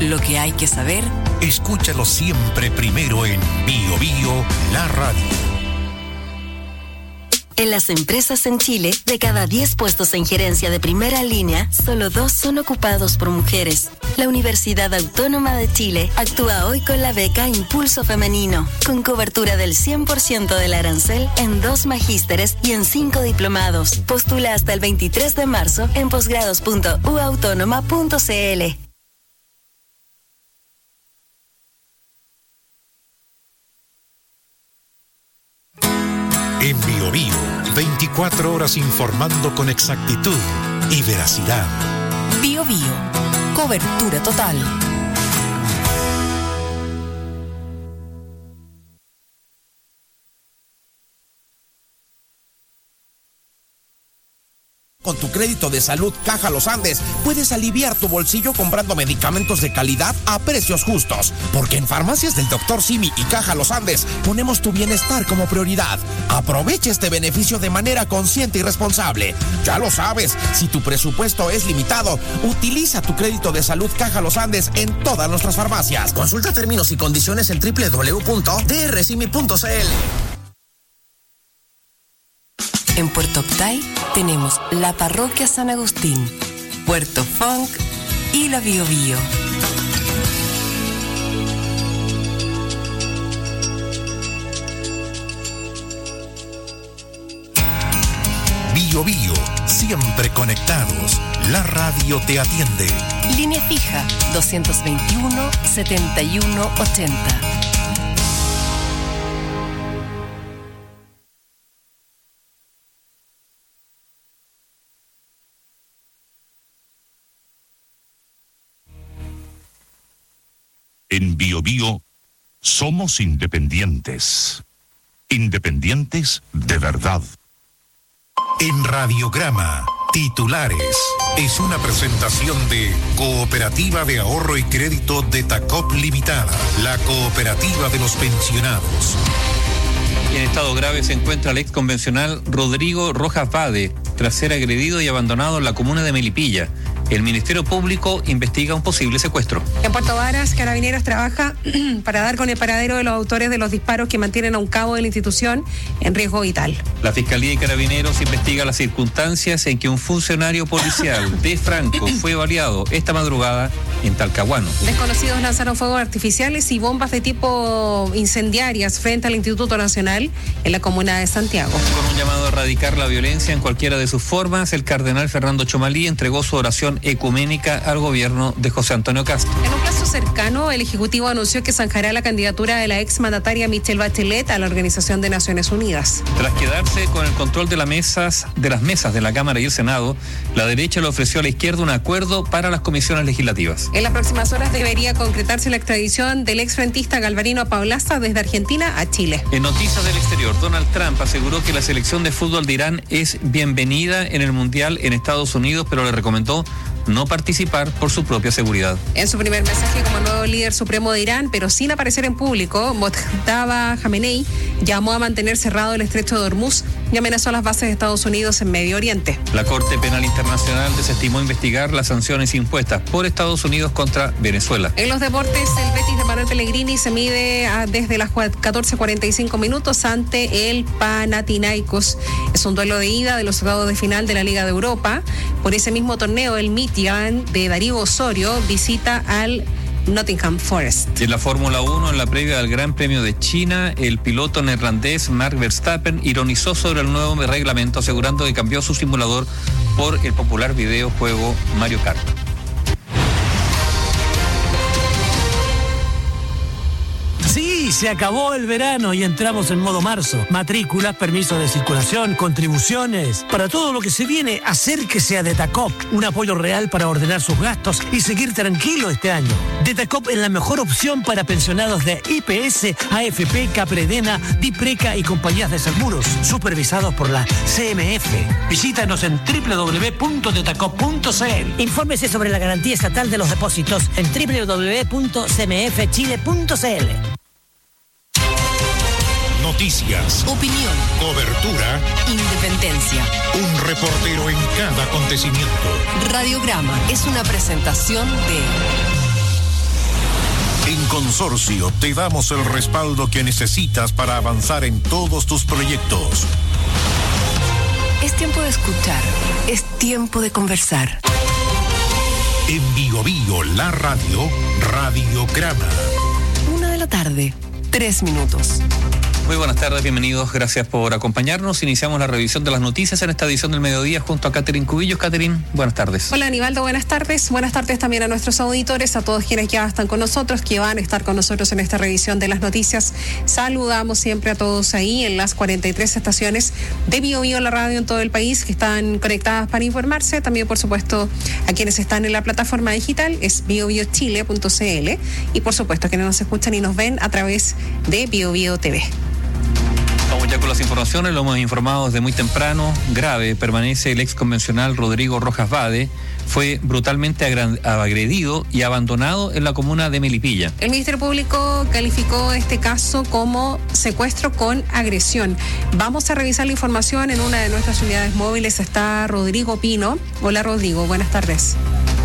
Lo que hay que saber, escúchalo siempre primero en Bio Bio, la radio. En las empresas en Chile, de cada 10 puestos en gerencia de primera línea, solo 2 son ocupados por mujeres. La Universidad Autónoma de Chile actúa hoy con la beca Impulso Femenino, con cobertura del 100% del arancel en 2 magísteres y en 5 diplomados. Postula hasta el 23 de marzo en posgrados.uautónoma.cl. En Bio Bio, 24 horas informando con exactitud y veracidad. Bio Bio, cobertura total. Con tu crédito de salud Caja Los Andes, puedes aliviar tu bolsillo comprando medicamentos de calidad a precios justos. Porque en Farmacias del Dr. Simi y Caja Los Andes ponemos tu bienestar como prioridad. Aprovecha este beneficio de manera consciente y responsable. Ya lo sabes, si tu presupuesto es limitado, utiliza tu crédito de salud Caja Los Andes en todas nuestras farmacias. Consulta términos y condiciones en www.drcimi.cl. En Puerto Octay tenemos la Parroquia San Agustín, Puerto Funk y la Bio Bio. Bio Bio, siempre conectados. La radio te atiende. Línea fija 221-7180. En Bio Bio, somos independientes. Independientes de verdad. En Radiograma, titulares. Es una presentación de Cooperativa de Ahorro y Crédito de Tacop Limitada, la cooperativa de los pensionados. En estado grave se encuentra el ex convencional Rodrigo Rojas Bade, tras ser agredido y abandonado en la comuna de Melipilla. El Ministerio Público investiga un posible secuestro. En Puerto Varas, Carabineros trabaja para dar con el paradero de los autores de los disparos que mantienen a un cabo de la institución en riesgo vital. La Fiscalía y Carabineros investiga las circunstancias en que un funcionario policial de Franco fue baleado esta madrugada en Talcahuano. Desconocidos lanzaron fuegos artificiales y bombas de tipo incendiarias frente al Instituto Nacional en la comuna de Santiago. Con un llamado a erradicar la violencia en cualquiera de sus formas, el cardenal Fernando Chomalí entregó su oración ecuménica al gobierno de José Antonio Cast. En un plazo cercano, el Ejecutivo anunció que zanjará la candidatura de la exmandataria Michelle Bachelet a la Organización de Naciones Unidas. Tras quedarse con el control de las mesas de la Cámara y el Senado, la derecha le ofreció a la izquierda un acuerdo para las comisiones legislativas. En las próximas horas debería concretarse la extradición del exfrentista Galvarino Paulaza desde Argentina a Chile. En noticias del exterior, Donald Trump aseguró que la selección de fútbol de Irán es bienvenida en el Mundial en Estados Unidos, pero le recomendó no participar por su propia seguridad. En su primer mensaje como nuevo líder supremo de Irán, pero sin aparecer en público, Mojtaba Khamenei llamó a mantener cerrado el estrecho de Hormuz y amenazó a las bases de Estados Unidos en Medio Oriente. La Corte Penal Internacional desestimó investigar las sanciones impuestas por Estados Unidos contra Venezuela. En los deportes, el Betis de Manuel Pellegrini se mide desde las 14:45 minutos ante el Panathinaikos. Es un duelo de ida de los octavos de final de la Liga de Europa. Por ese mismo torneo, el Midtjylland de Darío Osorio visita al Nottingham Forest. En la Fórmula 1, en la previa del Gran Premio de China, el piloto neerlandés Max Verstappen ironizó sobre el nuevo reglamento, asegurando que cambió su simulador por el popular videojuego Mario Kart. Sí, se acabó el verano y entramos en modo marzo. Matrículas, permisos de circulación, contribuciones. Para todo lo que se viene, acérquese a Detacop. Un apoyo real para ordenar sus gastos y seguir tranquilo este año. Detacop es la mejor opción para pensionados de IPS, AFP, Capredena, Dipreca y compañías de seguros, supervisados por la CMF. Visítanos en www.detacop.cl. Infórmese sobre la garantía estatal de los depósitos en www.cmfchile.cl. Noticias, opinión, cobertura, independencia. Un reportero en cada acontecimiento. Radiograma es una presentación de En Consorcio te damos el respaldo que necesitas para avanzar en todos tus proyectos. Es tiempo de escuchar, es tiempo de conversar. En Bio Bio, la radio, Radiograma. 1:00 p.m, 3 minutos. Muy buenas tardes, bienvenidos, gracias por acompañarnos. Iniciamos la revisión de las noticias en esta edición del mediodía junto a Catherine Cubillos. Catherine, buenas tardes. Hola Aníbaldo, buenas tardes. Buenas tardes también a nuestros auditores, a todos quienes ya están con nosotros, que van a estar con nosotros en esta revisión de las noticias. Saludamos siempre a todos ahí en las 43 estaciones de Bio Bio, la radio en todo el país, que están conectadas para informarse. También, por supuesto, a quienes están en la plataforma digital, es biobiochile.cl, y por supuesto a quienes nos escuchan y nos ven a través de Bio Bio TV. Vamos ya con las informaciones, lo hemos informado desde muy temprano. Grave permanece el ex convencional Rodrigo Rojas Vade. Fue brutalmente agredido y abandonado en la comuna de Melipilla. El Ministerio Público calificó este caso como secuestro con agresión. Vamos a revisar la información. En una de nuestras unidades móviles está Rodrigo Pino. Hola Rodrigo, buenas tardes.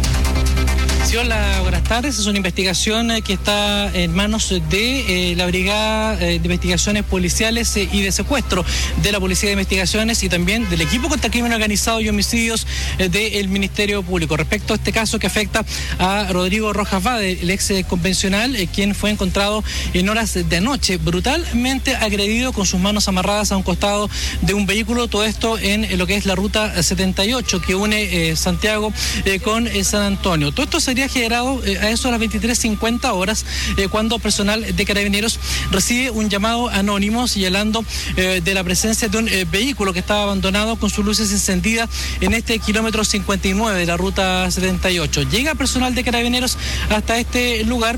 Hola, buenas tardes. Es una investigación que está en manos de la Brigada de Investigaciones Policiales y de Secuestro de la Policía de Investigaciones y también del Equipo contra el Crimen Organizado y Homicidios del Ministerio Público. Respecto a este caso que afecta a Rodrigo Rojas Vade, el ex convencional, quien fue encontrado en horas de anoche brutalmente agredido con sus manos amarradas a un costado de un vehículo. Todo esto en lo que es la ruta 78 que une Santiago con San Antonio. Todo esto sería generado a eso de las 23:50 horas cuando personal de Carabineros recibe un llamado anónimo señalando de la presencia de un vehículo que estaba abandonado con sus luces encendidas en este kilómetro 59 de la ruta 78. Llega personal de Carabineros hasta este lugar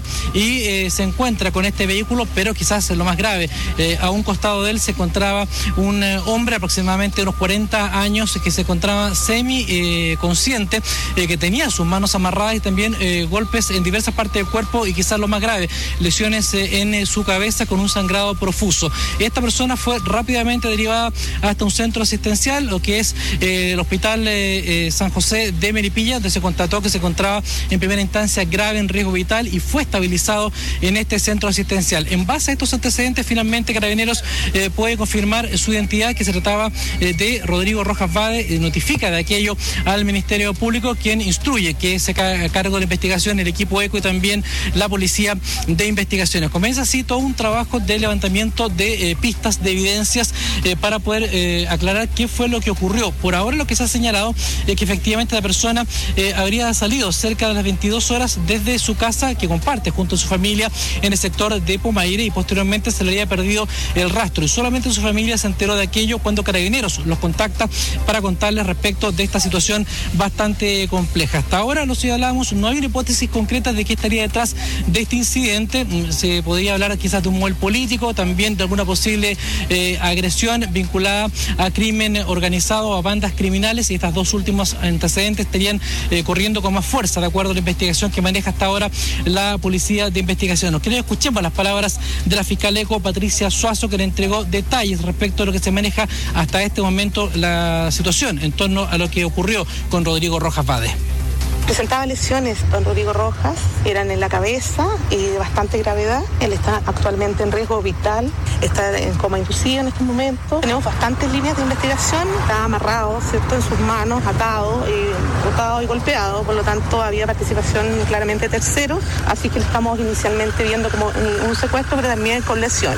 y se encuentra con este vehículo, pero quizás lo más grave, a un costado de él se encontraba un hombre aproximadamente de unos 40 años que se encontraba semi consciente, que tenía sus manos amarradas y también golpes en diversas partes del cuerpo y quizás lo más grave, lesiones en su cabeza con un sangrado profuso. Esta persona fue rápidamente derivada hasta un centro asistencial, lo que es el Hospital San José de Melipilla, donde se constató que se encontraba en primera instancia grave en riesgo vital y fue estabilizado en este centro asistencial. En base a estos antecedentes, finalmente Carabineros puede confirmar su identidad, que se trataba de Rodrigo Rojas Vade, notifica de aquello al Ministerio Público, quien instruye que se haga cargo de la investigación, el equipo ECO y también la Policía de Investigaciones. Comienza así todo un trabajo de levantamiento de pistas, de evidencias para poder aclarar qué fue lo que ocurrió. Por ahora lo que se ha señalado es que efectivamente la persona habría salido cerca de las 22 horas desde su casa que comparte junto a su familia en el sector de Pomaire y posteriormente se le había perdido el rastro y solamente su familia se enteró de aquello cuando Carabineros los contacta para contarles respecto de esta situación bastante compleja. Hasta ahora nos señalamos, no hay una hipótesis concreta de qué estaría detrás de este incidente. Se podría hablar quizás de un móvil político, también de alguna posible agresión vinculada a crimen organizado, a bandas criminales, y estas dos últimos antecedentes estarían corriendo con más fuerza, de acuerdo a la investigación que maneja hasta ahora la Policía de Investigación. Nos queremos escuchar las palabras de la fiscal ECO, Patricia Suazo, que le entregó detalles respecto a lo que se maneja hasta este momento la situación en torno a lo que ocurrió con Rodrigo Rojas Vade. Presentaba lesiones, don Rodrigo Rojas, eran en la cabeza y de bastante gravedad. Él está actualmente en riesgo vital, está en coma inducido en este momento. Tenemos bastantes líneas de investigación, está amarrado, ¿cierto?, en sus manos, atado, botado y golpeado, por lo tanto había participación claramente de terceros, así que lo estamos inicialmente viendo como un secuestro, pero también con lesiones.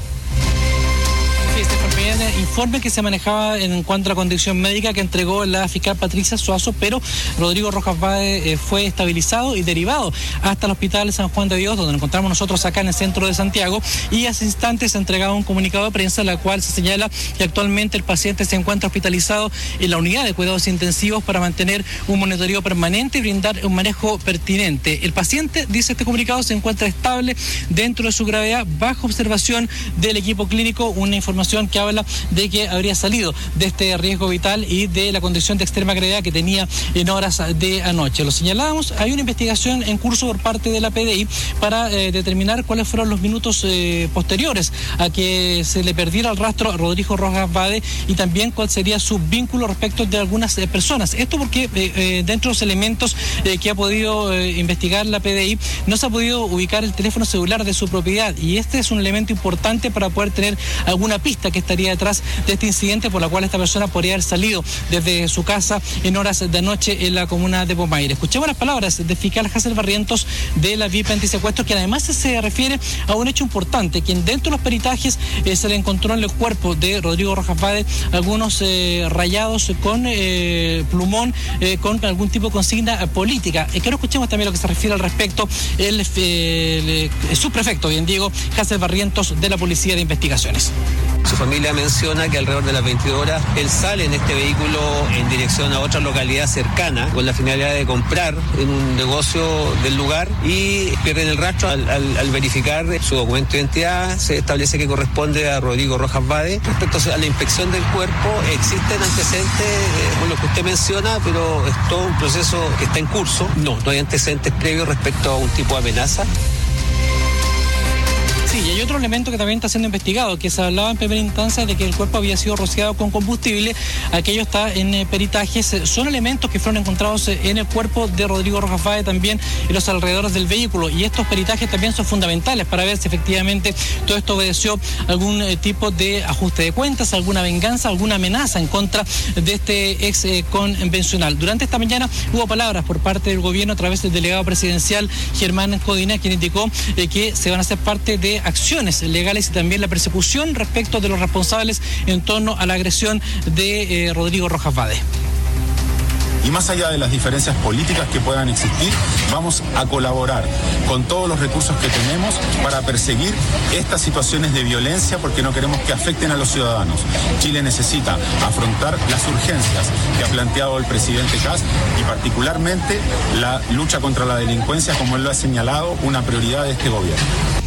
Este fue el informe que se manejaba en cuanto a la condición médica que entregó la fiscal Patricia Suazo, pero Rodrigo Rojas Vade fue estabilizado y derivado hasta el Hospital San Juan de Dios, donde nos encontramos nosotros acá en el centro de Santiago, y hace instantes se ha entregado un comunicado de prensa en la cual se señala que actualmente el paciente se encuentra hospitalizado en la unidad de cuidados intensivos para mantener un monitoreo permanente y brindar un manejo pertinente. El paciente, dice este comunicado, se encuentra estable dentro de su gravedad, bajo observación del equipo clínico, una información que habla de que habría salido de este riesgo vital y de la condición de extrema gravedad que tenía en horas de anoche. Lo señalábamos, hay una investigación en curso por parte de la PDI para determinar cuáles fueron los minutos posteriores a que se le perdiera el rastro a Rodrigo Rojas Vade y también cuál sería su vínculo respecto de algunas personas. Esto porque dentro de los elementos que ha podido investigar la PDI no se ha podido ubicar el teléfono celular de su propiedad y este es un elemento importante para poder tener alguna pista que estaría detrás de este incidente por la cual esta persona podría haber salido desde su casa en horas de anoche en la comuna de Pomaire. Escuchemos las palabras del fiscal Hazel Barrientos de la VIP antisecuestro, que además se refiere a un hecho importante, que dentro de los peritajes se le encontró en el cuerpo de Rodrigo Rojas Vade algunos rayados con plumón, con algún tipo de consigna política. Quiero escuchemos también lo que se refiere al respecto el subprefecto, bien digo, Hazel Barrientos de la Policía de Investigaciones. Su familia menciona que alrededor de las 22 horas él sale en este vehículo en dirección a otra localidad cercana con la finalidad de comprar en un negocio del lugar y pierden el rastro. Al verificar su documento de identidad se establece que corresponde a Rodrigo Rojas Vade. Respecto a la inspección del cuerpo, existen antecedentes, lo que usted menciona, pero es todo un proceso que está en curso. No hay antecedentes previos respecto a un tipo de amenaza. Sí, y hay otro elemento que también está siendo investigado, que se hablaba en primera instancia de que el cuerpo había sido rociado con combustible. Aquello está en peritajes. Son elementos que fueron encontrados en el cuerpo de Rodrigo Rojas Vade, también en los alrededores del vehículo. Y estos peritajes también son fundamentales para ver si efectivamente todo esto obedeció algún tipo de ajuste de cuentas, alguna venganza, alguna amenaza en contra de este ex convencional. Durante esta mañana hubo palabras por parte del gobierno a través del delegado presidencial Germán Codina, quien indicó que se van a hacer parte de acciones legales y también la persecución respecto de los responsables en torno a la agresión de Rodrigo Rojas Vade. Y más allá de las diferencias políticas que puedan existir, vamos a colaborar con todos los recursos que tenemos para perseguir estas situaciones de violencia porque no queremos que afecten a los ciudadanos. Chile necesita afrontar las urgencias que ha planteado el presidente Kast y particularmente la lucha contra la delincuencia, como él lo ha señalado, una prioridad de este gobierno.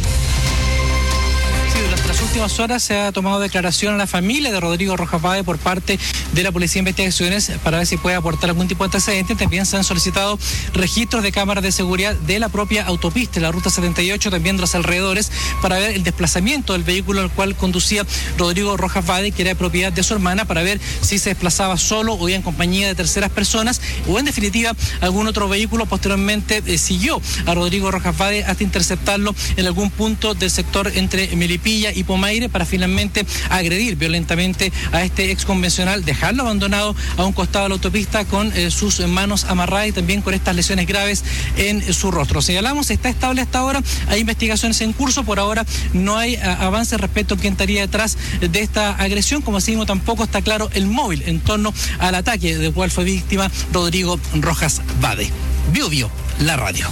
Durante las últimas horas se ha tomado declaración a la familia de Rodrigo Rojas Vade por parte de la Policía de Investigaciones para ver si puede aportar algún tipo de antecedente. También se han solicitado registros de cámaras de seguridad de la propia autopista, la ruta 78, también de los alrededores, para ver el desplazamiento del vehículo al cual conducía Rodrigo Rojas Vade, que era de propiedad de su hermana, para ver si se desplazaba solo o en compañía de terceras personas o en definitiva algún otro vehículo. Posteriormente siguió a Rodrigo Rojas Vade hasta interceptarlo en algún punto del sector entre Melipilla y Pomaire para finalmente agredir violentamente a este ex convencional, dejarlo abandonado a un costado de la autopista con sus manos amarradas y también con estas lesiones graves en su rostro. Señalamos, está estable hasta ahora, hay investigaciones en curso, por ahora no hay avances respecto a quién estaría detrás de esta agresión, como asimismo tampoco está claro el móvil en torno al ataque del cual fue víctima Rodrigo Rojas Vade. Bio, la radio.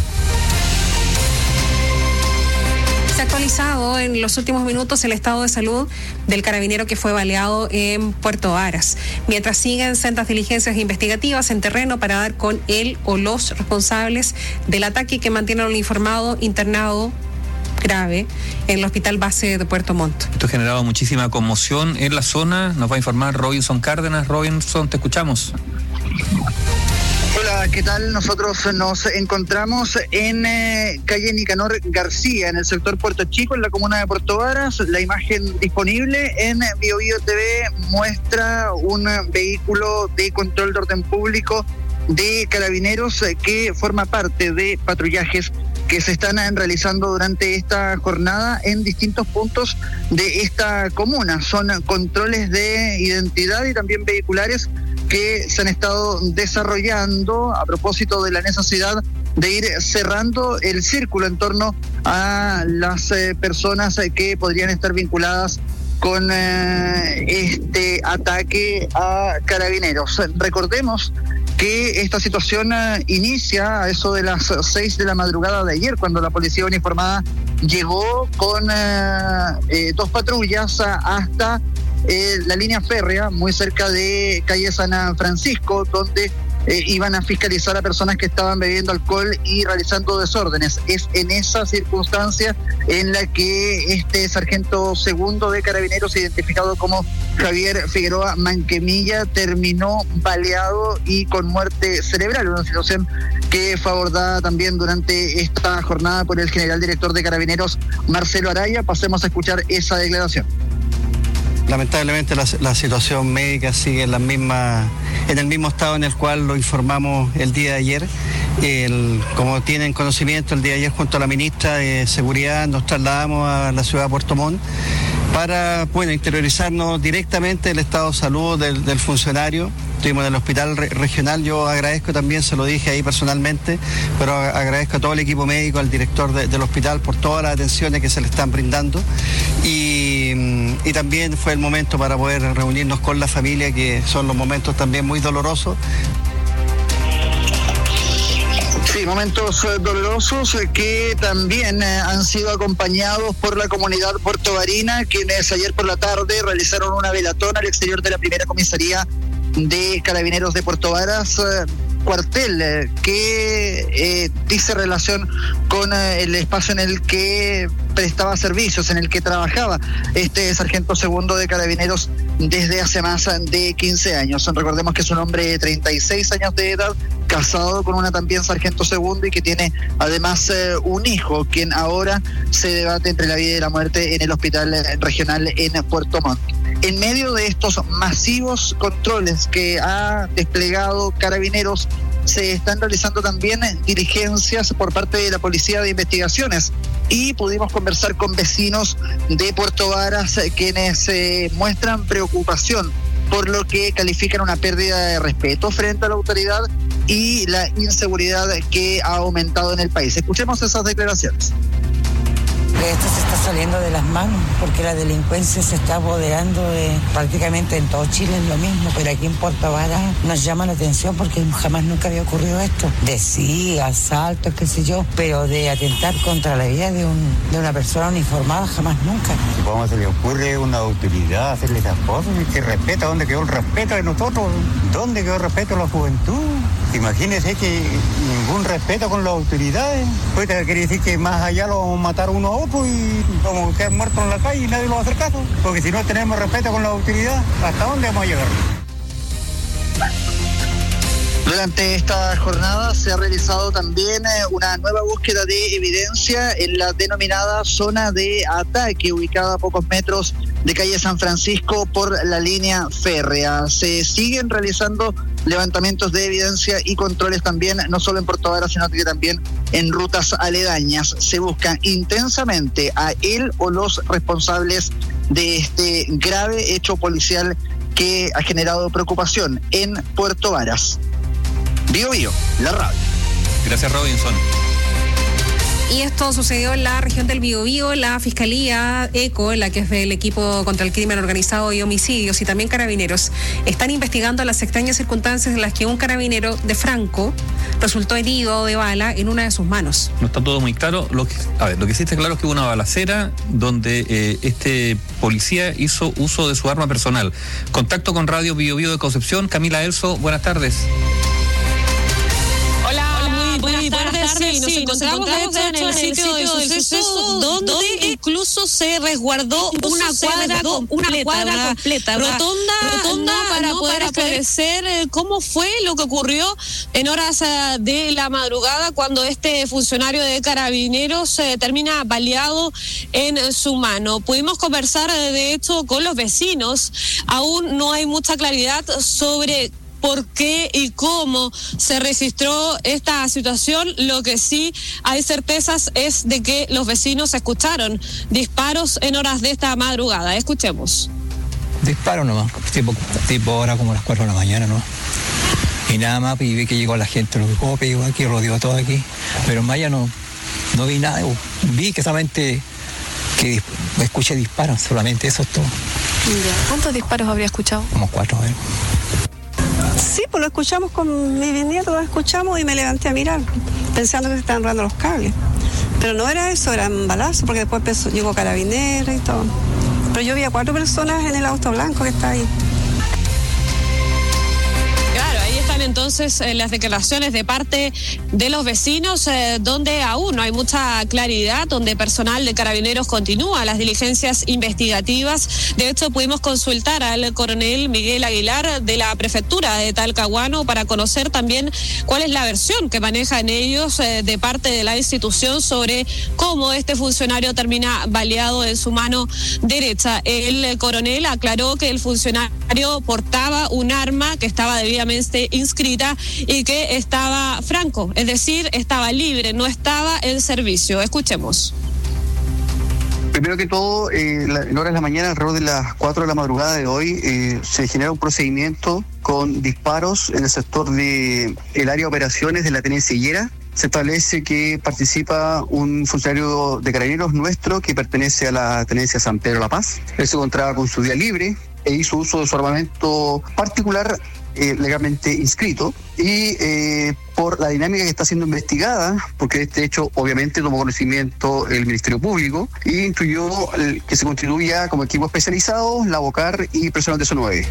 Se ha actualizado en los últimos minutos el estado de salud del carabinero que fue baleado en Puerto Varas, mientras siguen sendas diligencias investigativas en terreno para dar con él o los responsables del ataque que mantienen al informado internado grave en el hospital base de Puerto Montt. Esto ha generado muchísima conmoción en la zona. Nos va a informar Robinson Cárdenas. Robinson, te escuchamos. Hola, ¿qué tal? Nosotros nos encontramos en calle Nicanor García, en el sector Puerto Chico, en la comuna de Puerto Varas. La imagen disponible en Bio TV muestra un vehículo de control de orden público de carabineros que forma parte de patrullajes que se están realizando durante esta jornada en distintos puntos de esta comuna. Son controles de identidad y también vehiculares que se han estado desarrollando a propósito de la necesidad de ir cerrando el círculo en torno a las personas que podrían estar vinculadas con este ataque a carabineros. Recordemos que esta situación inicia a eso de las 6 de la madrugada de ayer, cuando la policía uniformada llegó con 2 patrullas hasta la línea férrea, muy cerca de calle San Francisco, donde iban a fiscalizar a personas que estaban bebiendo alcohol y realizando desórdenes. Es en esa circunstancia en la que este sargento segundo de Carabineros, identificado como Javier Figueroa Manquemilla, terminó baleado y con muerte cerebral, una situación que fue abordada también durante esta jornada por el general director de Carabineros, Marcelo Araya. Pasemos a escuchar esa declaración. Lamentablemente la situación médica sigue en el mismo estado en el cual lo informamos el día de ayer. Como tienen conocimiento, el día de ayer junto a la ministra de Seguridad nos trasladamos a la ciudad de Puerto Montt para interiorizarnos directamente del estado de salud del funcionario. Estuvimos en el hospital regional. Yo agradezco también, se lo dije ahí personalmente, pero agradezco a todo el equipo médico, al director del hospital por todas las atenciones que se le están brindando, y también fue el momento para poder reunirnos con la familia, que son los momentos también muy dolorosos. Sí, momentos dolorosos que también han sido acompañados por la comunidad puertobarina, quienes ayer por la tarde realizaron una velatón al exterior de la primera comisaría de Carabineros de Puerto Varas, cuartel que dice relación con el espacio en el que prestaba servicios, en el que trabajaba este sargento segundo de Carabineros desde hace más de 15 años. Recordemos que es un hombre de 36 años de edad, casado con una también sargento segundo y que tiene además un hijo, quien ahora se debate entre la vida y la muerte en el hospital regional en Puerto Montt. En medio de estos masivos controles que ha desplegado Carabineros, se están realizando también diligencias por parte de la Policía de Investigaciones, y pudimos conversar con vecinos de Puerto Varas quienes muestran preocupación por lo que califican una pérdida de respeto frente a la autoridad y la inseguridad que ha aumentado en el país. Escuchemos esas declaraciones. Esto se está saliendo de las manos porque la delincuencia se está apoderando de prácticamente en todo Chile, es lo mismo, pero aquí en Puerto Varas nos llama la atención porque jamás nunca había ocurrido esto. De sí, asaltos, qué sé yo, pero de atentar contra la vida de una persona uniformada jamás nunca. ¿Cómo se le ocurre a una autoridad hacerle esas cosas? ¿Qué respeto? ¿Dónde quedó el respeto de nosotros? ¿Dónde quedó el respeto de la juventud? Imagínese que ningún respeto con las autoridades. Pues quiere decir que más allá lo vamos a matar uno a otro y vamos a quedar muertos en la calle y nadie lo va a hacer caso. Porque si no tenemos respeto con la autoridad, ¿hasta dónde vamos a llegar? Durante esta jornada se ha realizado también una nueva búsqueda de evidencia en la denominada zona de ataque, ubicada a pocos metros de calle San Francisco por la línea férrea. Se siguen realizando levantamientos de evidencia y controles también, no solo en Puerto Varas, sino que también en rutas aledañas. Se busca intensamente a él o los responsables de este grave hecho policial que ha generado preocupación en Puerto Varas. Bio Bio, la radio. Gracias, Robinson. Y esto sucedió en la región del Biobío. La Fiscalía ECO, la que es del equipo contra el crimen organizado y homicidios, y también Carabineros, están investigando las extrañas circunstancias en las que un carabinero de Franco resultó herido de bala en una de sus manos. No está todo muy claro. Lo que sí está claro es que hubo una balacera donde este policía hizo uso de su arma personal. Contacto con Radio Biobío de Concepción. Camila Elso, buenas tardes. Buenas tardes. Sí, nos encontramos de hecho en el sitio del suceso, donde incluso se resguardó una cuadra completa, rotonda para poder esclarecer cómo fue lo que ocurrió en horas de la madrugada cuando este funcionario de Carabineros termina baleado en su mano. Pudimos conversar de hecho con los vecinos. Aún no hay mucha claridad sobre por qué y cómo se registró esta situación. Lo que sí hay certezas es de que los vecinos escucharon disparos en horas de esta madrugada. Escuchemos. Disparo nomás, tipo ahora como las 4 de la mañana, ¿no? Y nada más, y vi que llegó la gente, los golpes, llegó aquí, rodeó todo aquí. Pero más allá no vi nada. Vi que solamente que escuché disparos, solamente eso es todo. ¿Cuántos disparos habría escuchado? Como 4, ¿eh? Sí, pues lo escuchamos con mi bisnieto, lo escuchamos y me levanté a mirar, pensando que se estaban robando los cables. Pero no era eso, eran balazos, porque después llegó Carabineros y todo. Pero yo vi a 4 personas en el auto blanco que está ahí. Claro, ahí están entonces entonces las declaraciones de parte de los vecinos, donde aún no hay mucha claridad, donde personal de Carabineros continúa las diligencias investigativas. De hecho, pudimos consultar al coronel Miguel Aguilar de la prefectura de Talcahuano para conocer también cuál es la versión que manejan ellos de parte de la institución sobre cómo este funcionario termina baleado en su mano derecha. El coronel aclaró que el funcionario portaba un arma que estaba debidamente inscrita y que estaba franco, es decir, estaba libre, no estaba en servicio. Escuchemos. Primero que todo, en horas de la mañana, alrededor de las 4 de la madrugada de hoy, se genera un procedimiento con disparos en el sector del área de operaciones de la Tenencia Higuera. Se establece que participa un funcionario de Carabineros nuestro que pertenece a la Tenencia San Pedro La Paz. Él se encontraba con su día libre e hizo uso de su armamento particular legalmente inscrito y por la dinámica que está siendo investigada, porque de este hecho obviamente tomó conocimiento el Ministerio Público y instruyó que se constituya como equipo especializado, la BOCAR y personal de SO9.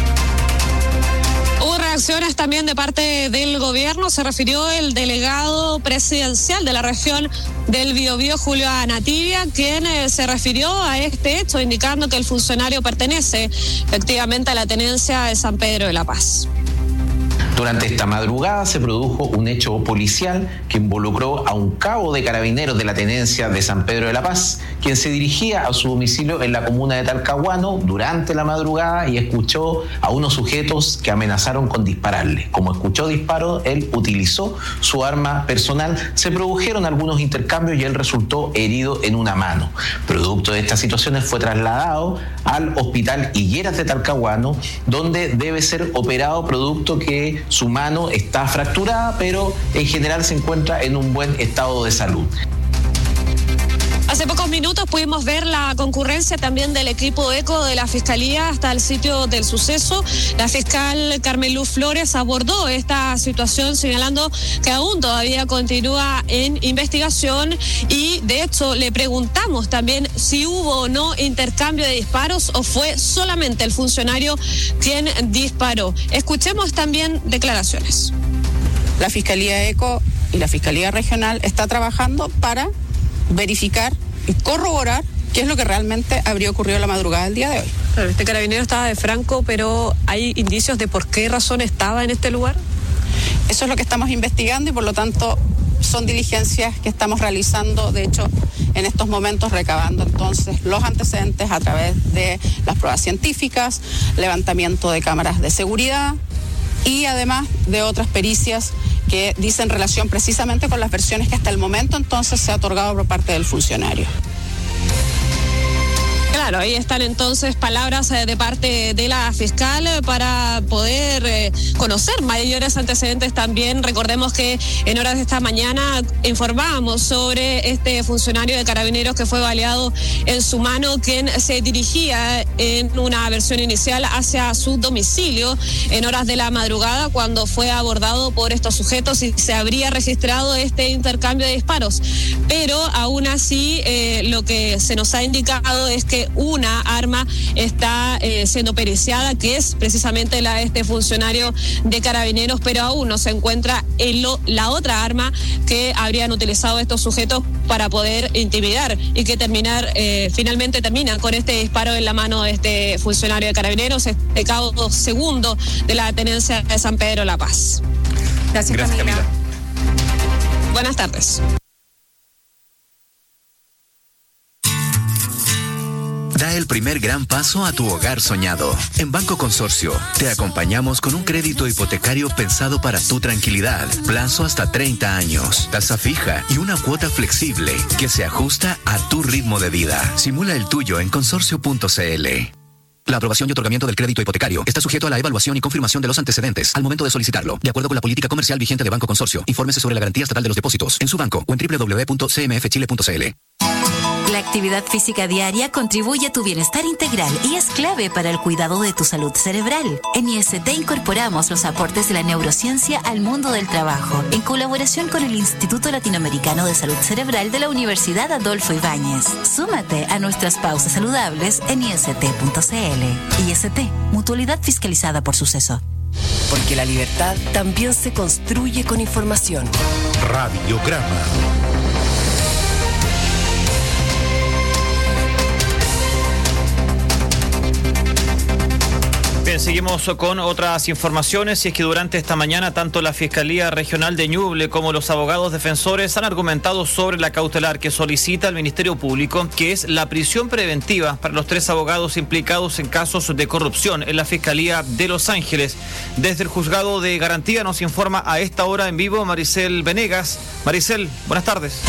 Hubo reacciones también de parte del gobierno. Se refirió el delegado presidencial de la región del Biobío, Julio Anativia, quien se refirió a este hecho, indicando que el funcionario pertenece efectivamente a la tenencia de San Pedro de la Paz. Durante esta madrugada se produjo un hecho policial que involucró a un cabo de Carabineros de la Tenencia de San Pedro de la Paz, quien se dirigía a su domicilio en la comuna de Talcahuano durante la madrugada y escuchó a unos sujetos que amenazaron con dispararle. Como escuchó disparos, él utilizó su arma personal, se produjeron algunos intercambios y él resultó herido en una mano. Producto de estas situaciones fue trasladado al Hospital Higueras de Talcahuano, donde debe ser operado producto que su mano está fracturada, pero en general se encuentra en un buen estado de salud. Hace pocos minutos pudimos ver la concurrencia también del equipo ECO de la Fiscalía hasta el sitio del suceso. La fiscal Carmen Luz Flores abordó esta situación señalando que aún todavía continúa en investigación y de hecho le preguntamos también si hubo o no intercambio de disparos o fue solamente el funcionario quien disparó. Escuchemos también declaraciones. La Fiscalía ECO y la Fiscalía Regional está trabajando para verificar y corroborar qué es lo que realmente habría ocurrido la madrugada del día de hoy. Claro, este carabinero estaba de franco, pero ¿hay indicios de por qué razón estaba en este lugar? Eso es lo que estamos investigando y por lo tanto son diligencias que estamos realizando, de hecho, en estos momentos recabando entonces los antecedentes a través de las pruebas científicas, levantamiento de cámaras de seguridad y además de otras pericias que dicen relación precisamente con las versiones que hasta el momento entonces se ha otorgado por parte del funcionario. Claro, ahí están entonces palabras de parte de la fiscal para poder conocer mayores antecedentes también. Recordemos que en horas de esta mañana informábamos sobre este funcionario de Carabineros que fue baleado en su mano, quien se dirigía en una versión inicial hacia su domicilio en horas de la madrugada cuando fue abordado por estos sujetos y se habría registrado este intercambio de disparos. Pero aún así lo que se nos ha indicado es que una arma está siendo periciada, que es precisamente la de este funcionario de Carabineros, pero aún no se encuentra la otra arma que habrían utilizado estos sujetos para poder intimidar y que finalmente termina con este disparo en la mano de este funcionario de Carabineros, este cabo segundo de la Tenencia de San Pedro La Paz. Gracias, Camila. Buenas tardes. Da el primer gran paso a tu hogar soñado. En Banco Consorcio, te acompañamos con un crédito hipotecario pensado para tu tranquilidad. Plazo hasta 30 años, tasa fija y una cuota flexible que se ajusta a tu ritmo de vida. Simula el tuyo en consorcio.cl. La aprobación y otorgamiento del crédito hipotecario está sujeto a la evaluación y confirmación de los antecedentes al momento de solicitarlo, de acuerdo con la política comercial vigente de Banco Consorcio. Infórmese sobre la garantía estatal de los depósitos en su banco o en www.cmfchile.cl. La actividad física diaria contribuye a tu bienestar integral y es clave para el cuidado de tu salud cerebral. En IST incorporamos los aportes de la neurociencia al mundo del trabajo, en colaboración con el Instituto Latinoamericano de Salud Cerebral de la Universidad Adolfo Ibáñez. Súmate a nuestras pausas saludables en ist.cl. IST, mutualidad fiscalizada por Suceso. Porque la libertad también se construye con información. Radiograma. Bien, seguimos con otras informaciones y es que durante esta mañana tanto la Fiscalía Regional de Ñuble como los abogados defensores han argumentado sobre la cautelar que solicita el Ministerio Público, que es la prisión preventiva para los 3 abogados implicados en casos de corrupción en la Fiscalía de Los Ángeles. Desde el Juzgado de Garantía nos informa a esta hora en vivo Maricel Venegas. Maricel, buenas tardes.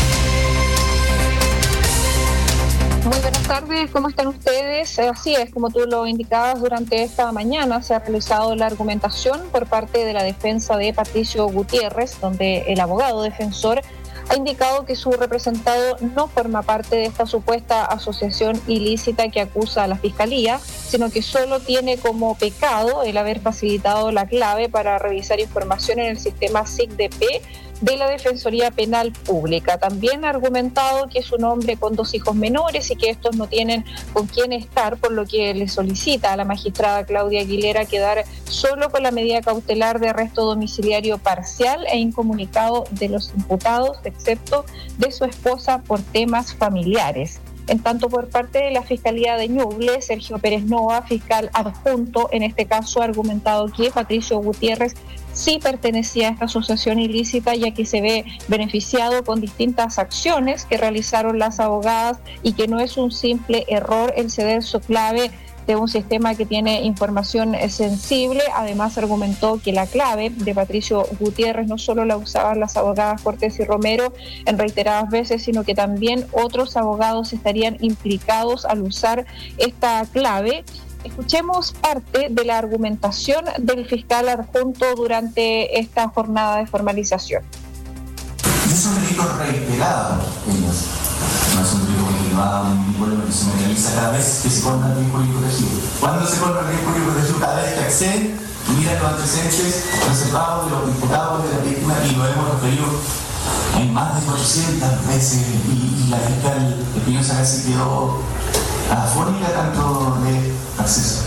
Muy buenas tardes, ¿cómo están ustedes? Así es, como tú lo indicabas, durante esta mañana se ha realizado la argumentación por parte de la defensa de Patricio Gutiérrez, donde el abogado defensor ha indicado que su representado no forma parte de esta supuesta asociación ilícita que acusa a la Fiscalía, sino que solo tiene como pecado el haber facilitado la clave para revisar información en el sistema SICDP de la Defensoría Penal Pública. También ha argumentado que es un hombre con 2 hijos menores y que estos no tienen con quién estar, por lo que le solicita a la magistrada Claudia Aguilera quedar solo con la medida cautelar de arresto domiciliario parcial e incomunicado de los imputados, excepto de su esposa por temas familiares. En tanto, por parte de la Fiscalía de Ñuble, Sergio Pérez Nova, fiscal adjunto, en este caso ha argumentado que Patricio Gutiérrez sí pertenecía a esta asociación ilícita, ya que se ve beneficiado con distintas acciones que realizaron las abogadas y que no es un simple error el ceder su clave de un sistema que tiene información sensible. Además, argumentó que la clave de Patricio Gutiérrez no solo la usaban las abogadas Cortés y Romero en reiteradas veces, sino que también otros abogados estarían implicados al usar esta clave. Escuchemos parte de la argumentación del fiscal adjunto durante esta jornada de formalización. Y es un delito reiterado, ellos. No es un delito continuado, un vínculo que se materializa cada vez que se compra el vínculo protegido. Cuando se compra el vínculo protegido, cada vez que acceden, mira los antecedentes reservados de los imputados de la víctima, y lo hemos referido en más de 400 veces, y la fiscal Espinosa casi quedó afónica tanto de acceso.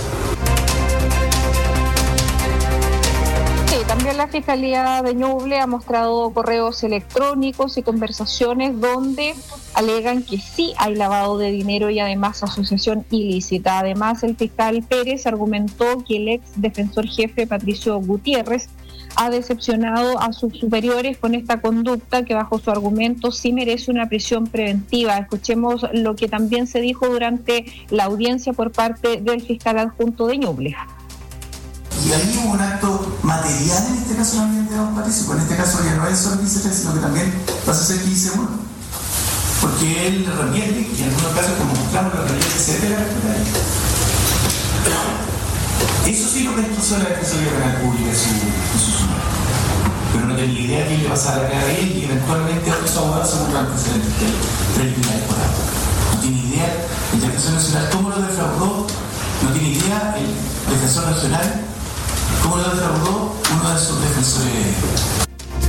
También la Fiscalía de Ñuble ha mostrado correos electrónicos y conversaciones donde alegan que sí hay lavado de dinero y además asociación ilícita. Además, el fiscal Pérez argumentó que el ex defensor jefe Patricio Gutiérrez ha decepcionado a sus superiores con esta conducta que bajo su argumento sí merece una prisión preventiva. Escuchemos lo que también se dijo durante la audiencia por parte del fiscal adjunto de Ñuble. Y ahí hubo un acto material en este caso también de don Patricio, en este caso ya no es solo 15 sino que también pasa a ser 15-1, porque él revierte, y en algunos casos como mostramos lo revierte, etcétera. Eso sí lo que expulsó la Defensoría Penal Pública en su suma. Pero no tenía idea quién le pasaba la cara a él y eventualmente otros abogados se encuentran antecedentes preliminares por algo. No tiene idea el Defensor Nacional cómo lo defraudó, no tiene idea el Defensor Nacional cómo lo defraudó uno de sus defensores.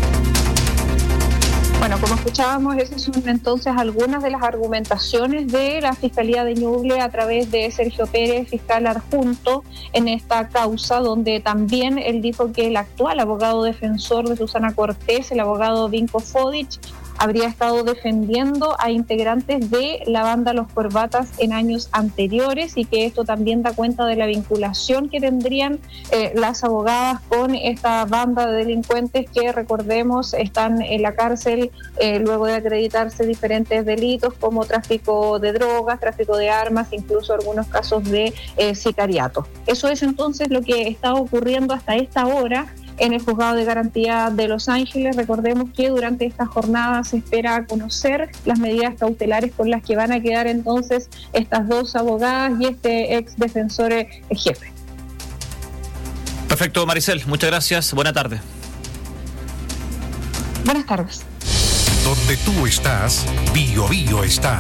Bueno, como escuchábamos, esas son entonces algunas de las argumentaciones de la Fiscalía de Ñuble a través de Sergio Pérez, fiscal adjunto en esta causa, donde también él dijo que el actual abogado defensor de Susana Cortés, el abogado Vinko Fodic, habría estado defendiendo a integrantes de la banda Los Corbatas en años anteriores y que esto también da cuenta de la vinculación que tendrían las abogadas con esta banda de delincuentes que, recordemos, están en la cárcel luego de acreditarse diferentes delitos como tráfico de drogas, tráfico de armas, incluso algunos casos de sicariato. Eso es entonces lo que está ocurriendo hasta esta hora en el Juzgado de Garantía de Los Ángeles. Recordemos que durante esta jornada se espera conocer las medidas cautelares con las que van a quedar entonces estas 2 abogadas y este ex defensor jefe. Perfecto, Maricel, muchas gracias. Buena tarde. Buenas tardes. Donde tú estás, Bio Bio está.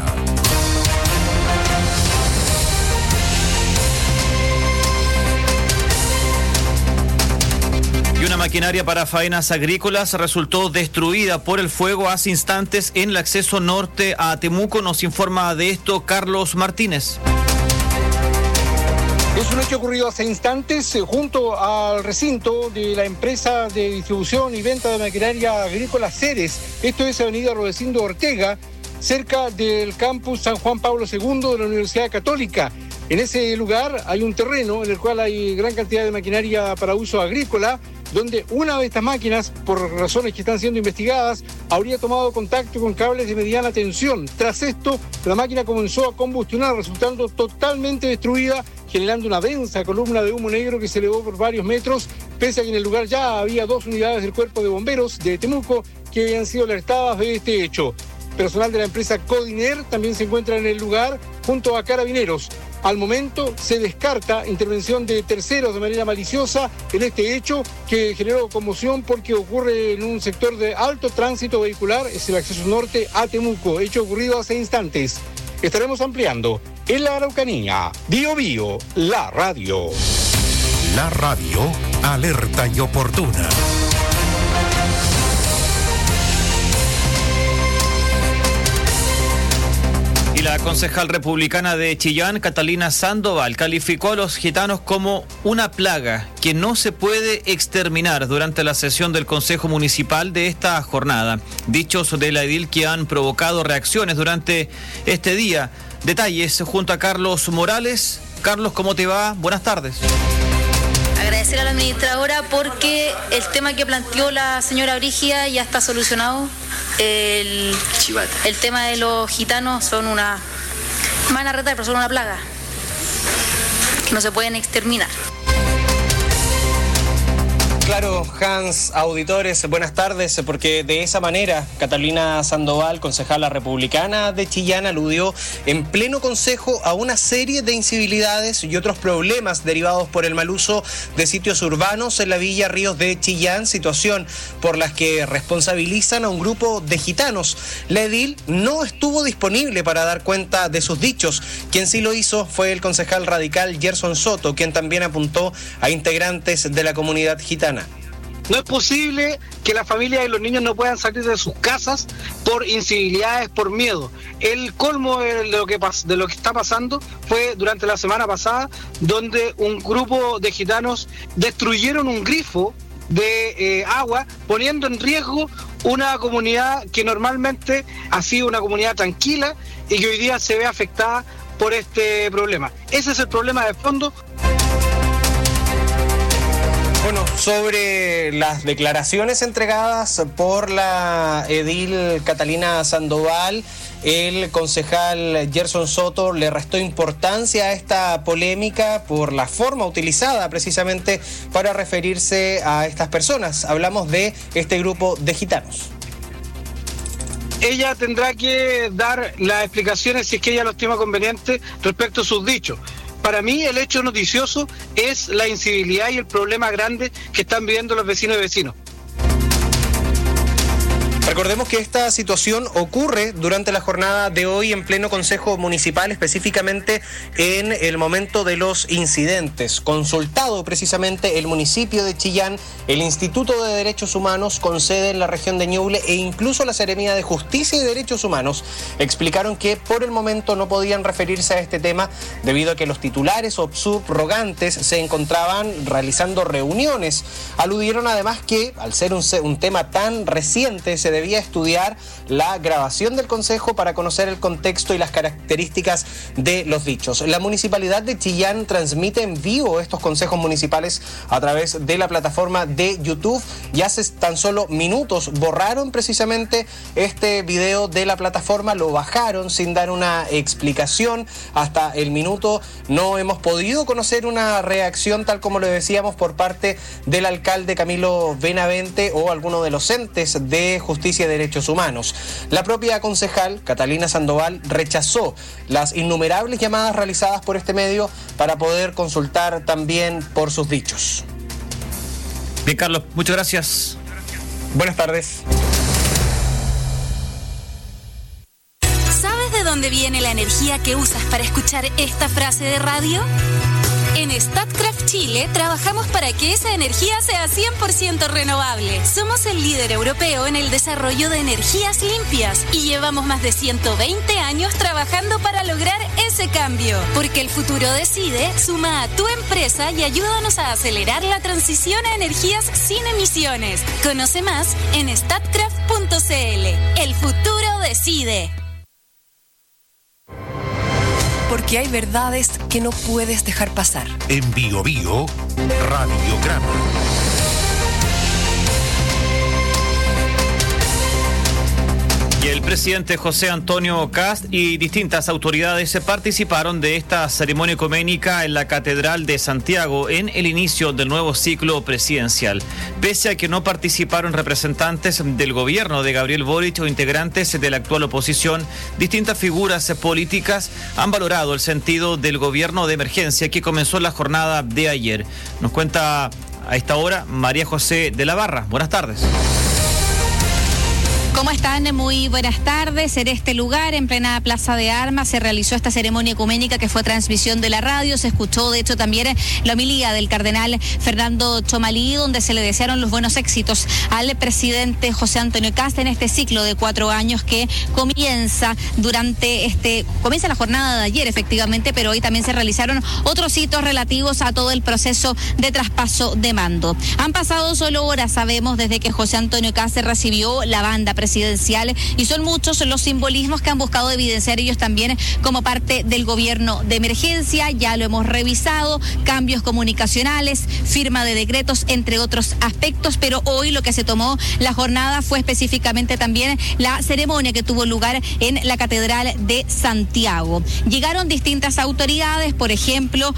Y una maquinaria para faenas agrícolas resultó destruida por el fuego hace instantes en el acceso norte a Temuco. Nos informa de esto Carlos Martínez. Es un hecho ocurrido hace instantes junto al recinto de la empresa de distribución y venta de maquinaria agrícola Ceres. Esto es avenida Rodecindo Ortega, cerca del campus San Juan Pablo II de la Universidad Católica. En ese lugar hay un terreno en el cual hay gran cantidad de maquinaria para uso agrícola, donde una de estas máquinas, por razones que están siendo investigadas, habría tomado contacto con cables de mediana tensión. Tras esto, la máquina comenzó a combustionar, resultando totalmente destruida, generando una densa columna de humo negro que se elevó por varios metros, pese a que en el lugar ya había 2 unidades del Cuerpo de Bomberos de Temuco que habían sido alertadas de este hecho. Personal de la empresa Codiner también se encuentra en el lugar junto a carabineros. Al momento se descarta intervención de terceros de manera maliciosa en este hecho que generó conmoción porque ocurre en un sector de alto tránsito vehicular, es el acceso norte a Temuco, hecho ocurrido hace instantes. Estaremos ampliando en la Araucanía. Bio Bio, la radio. La radio, alerta y oportuna. Y la concejal republicana de Chillán, Catalina Sandoval, calificó a los gitanos como una plaga que no se puede exterminar durante la sesión del Consejo Municipal de esta jornada. Dichos de la edil que han provocado reacciones durante este día. Detalles junto a Carlos Morales. Carlos, ¿cómo te va? Buenas tardes. Agradecer a la administradora porque el tema que planteó la señora Brígida ya está solucionado. El tema de los gitanos son una van a retar, pero son una plaga que no se pueden exterminar. Claro, Hans, auditores, buenas tardes, porque de esa manera Catalina Sandoval, concejala republicana de Chillán, aludió en pleno consejo a una serie de incivilidades y otros problemas derivados por el mal uso de sitios urbanos en la Villa Ríos de Chillán, situación por las que responsabilizan a un grupo de gitanos. La edil no estuvo disponible para dar cuenta de sus dichos. Quien sí lo hizo fue el concejal radical Gerson Soto, quien también apuntó a integrantes de la comunidad gitana. No es posible que las familias y los niños no puedan salir de sus casas por incivilidades, por miedo. El colmo de lo que está pasando fue durante la semana pasada, donde un grupo de gitanos destruyeron un grifo de agua, poniendo en riesgo una comunidad que normalmente ha sido una comunidad tranquila y que hoy día se ve afectada por este problema. Ese es el problema de fondo. Bueno, sobre las declaraciones entregadas por la edil Catalina Sandoval, el concejal Gerson Soto le restó importancia a esta polémica por la forma utilizada precisamente para referirse a estas personas. Hablamos de este grupo de gitanos. Ella tendrá que dar las explicaciones si es que ella lo estima conveniente respecto a sus dichos. Para mí el hecho noticioso es la incivilidad y el problema grande que están viviendo los vecinos y vecinos. Recordemos que esta situación ocurre durante la jornada de hoy en pleno Consejo Municipal, específicamente en el momento de los incidentes. Consultado precisamente el municipio de Chillán, el Instituto de Derechos Humanos con sede en la región de Ñuble e incluso la Seremía de Justicia y Derechos Humanos explicaron que por el momento no podían referirse a este tema debido a que los titulares o subrogantes se encontraban realizando reuniones. Aludieron además que al ser un tema tan reciente se debía estudiar la grabación del Consejo para conocer el contexto y las características de los dichos. La Municipalidad de Chillán transmite en vivo estos consejos municipales a través de la plataforma de YouTube y hace tan solo minutos borraron precisamente este video de la plataforma, lo bajaron sin dar una explicación. Hasta el minuto no hemos podido conocer una reacción tal como lo decíamos por parte del alcalde Camilo Benavente o alguno de los entes de Justicia y Derechos Humanos. La propia concejal, Catalina Sandoval, rechazó las innumerables llamadas realizadas por este medio para poder consultar también por sus dichos. Bien, Carlos, muchas gracias. Buenas tardes. ¿Sabes de dónde viene la energía que usas para escuchar esta frase de radio? En Statkraft Chile trabajamos para que esa energía sea 100% renovable. Somos el líder europeo en el desarrollo de energías limpias y llevamos más de 120 años trabajando para lograr ese cambio. Porque el futuro decide, suma a tu empresa y ayúdanos a acelerar la transición a energías sin emisiones. Conoce más en statkraft.cl. El futuro decide. Porque hay verdades que no puedes dejar pasar. En Bio Bio, Radiograma. Y el presidente José Antonio Kast y distintas autoridades participaron de esta ceremonia ecuménica en la Catedral de Santiago en el inicio del nuevo ciclo presidencial. Pese a que no participaron representantes del gobierno de Gabriel Boric o integrantes de la actual oposición, distintas figuras políticas han valorado el sentido del gobierno de emergencia que comenzó la jornada de ayer. Nos cuenta a esta hora María José de la Barra. Buenas tardes. ¿Cómo están? Muy buenas tardes. En este lugar, en plena Plaza de Armas, se realizó esta ceremonia ecuménica que fue transmisión de la radio. Se escuchó, de hecho, también la homilía del cardenal Fernando Chomalí, donde se le desearon los buenos éxitos al presidente José Antonio Kast en este ciclo de 4 años que comienza la jornada de ayer, efectivamente, pero hoy también se realizaron otros hitos relativos a todo el proceso de traspaso de mando. Han pasado solo horas, sabemos, desde que José Antonio Kast recibió la banda presidencial y son muchos los simbolismos que han buscado evidenciar ellos también como parte del gobierno de emergencia. Ya lo hemos revisado, cambios comunicacionales, firma de decretos, entre otros aspectos, pero hoy lo que se tomó la jornada fue específicamente también la ceremonia que tuvo lugar en la Catedral de Santiago. Llegaron distintas autoridades, por ejemplo,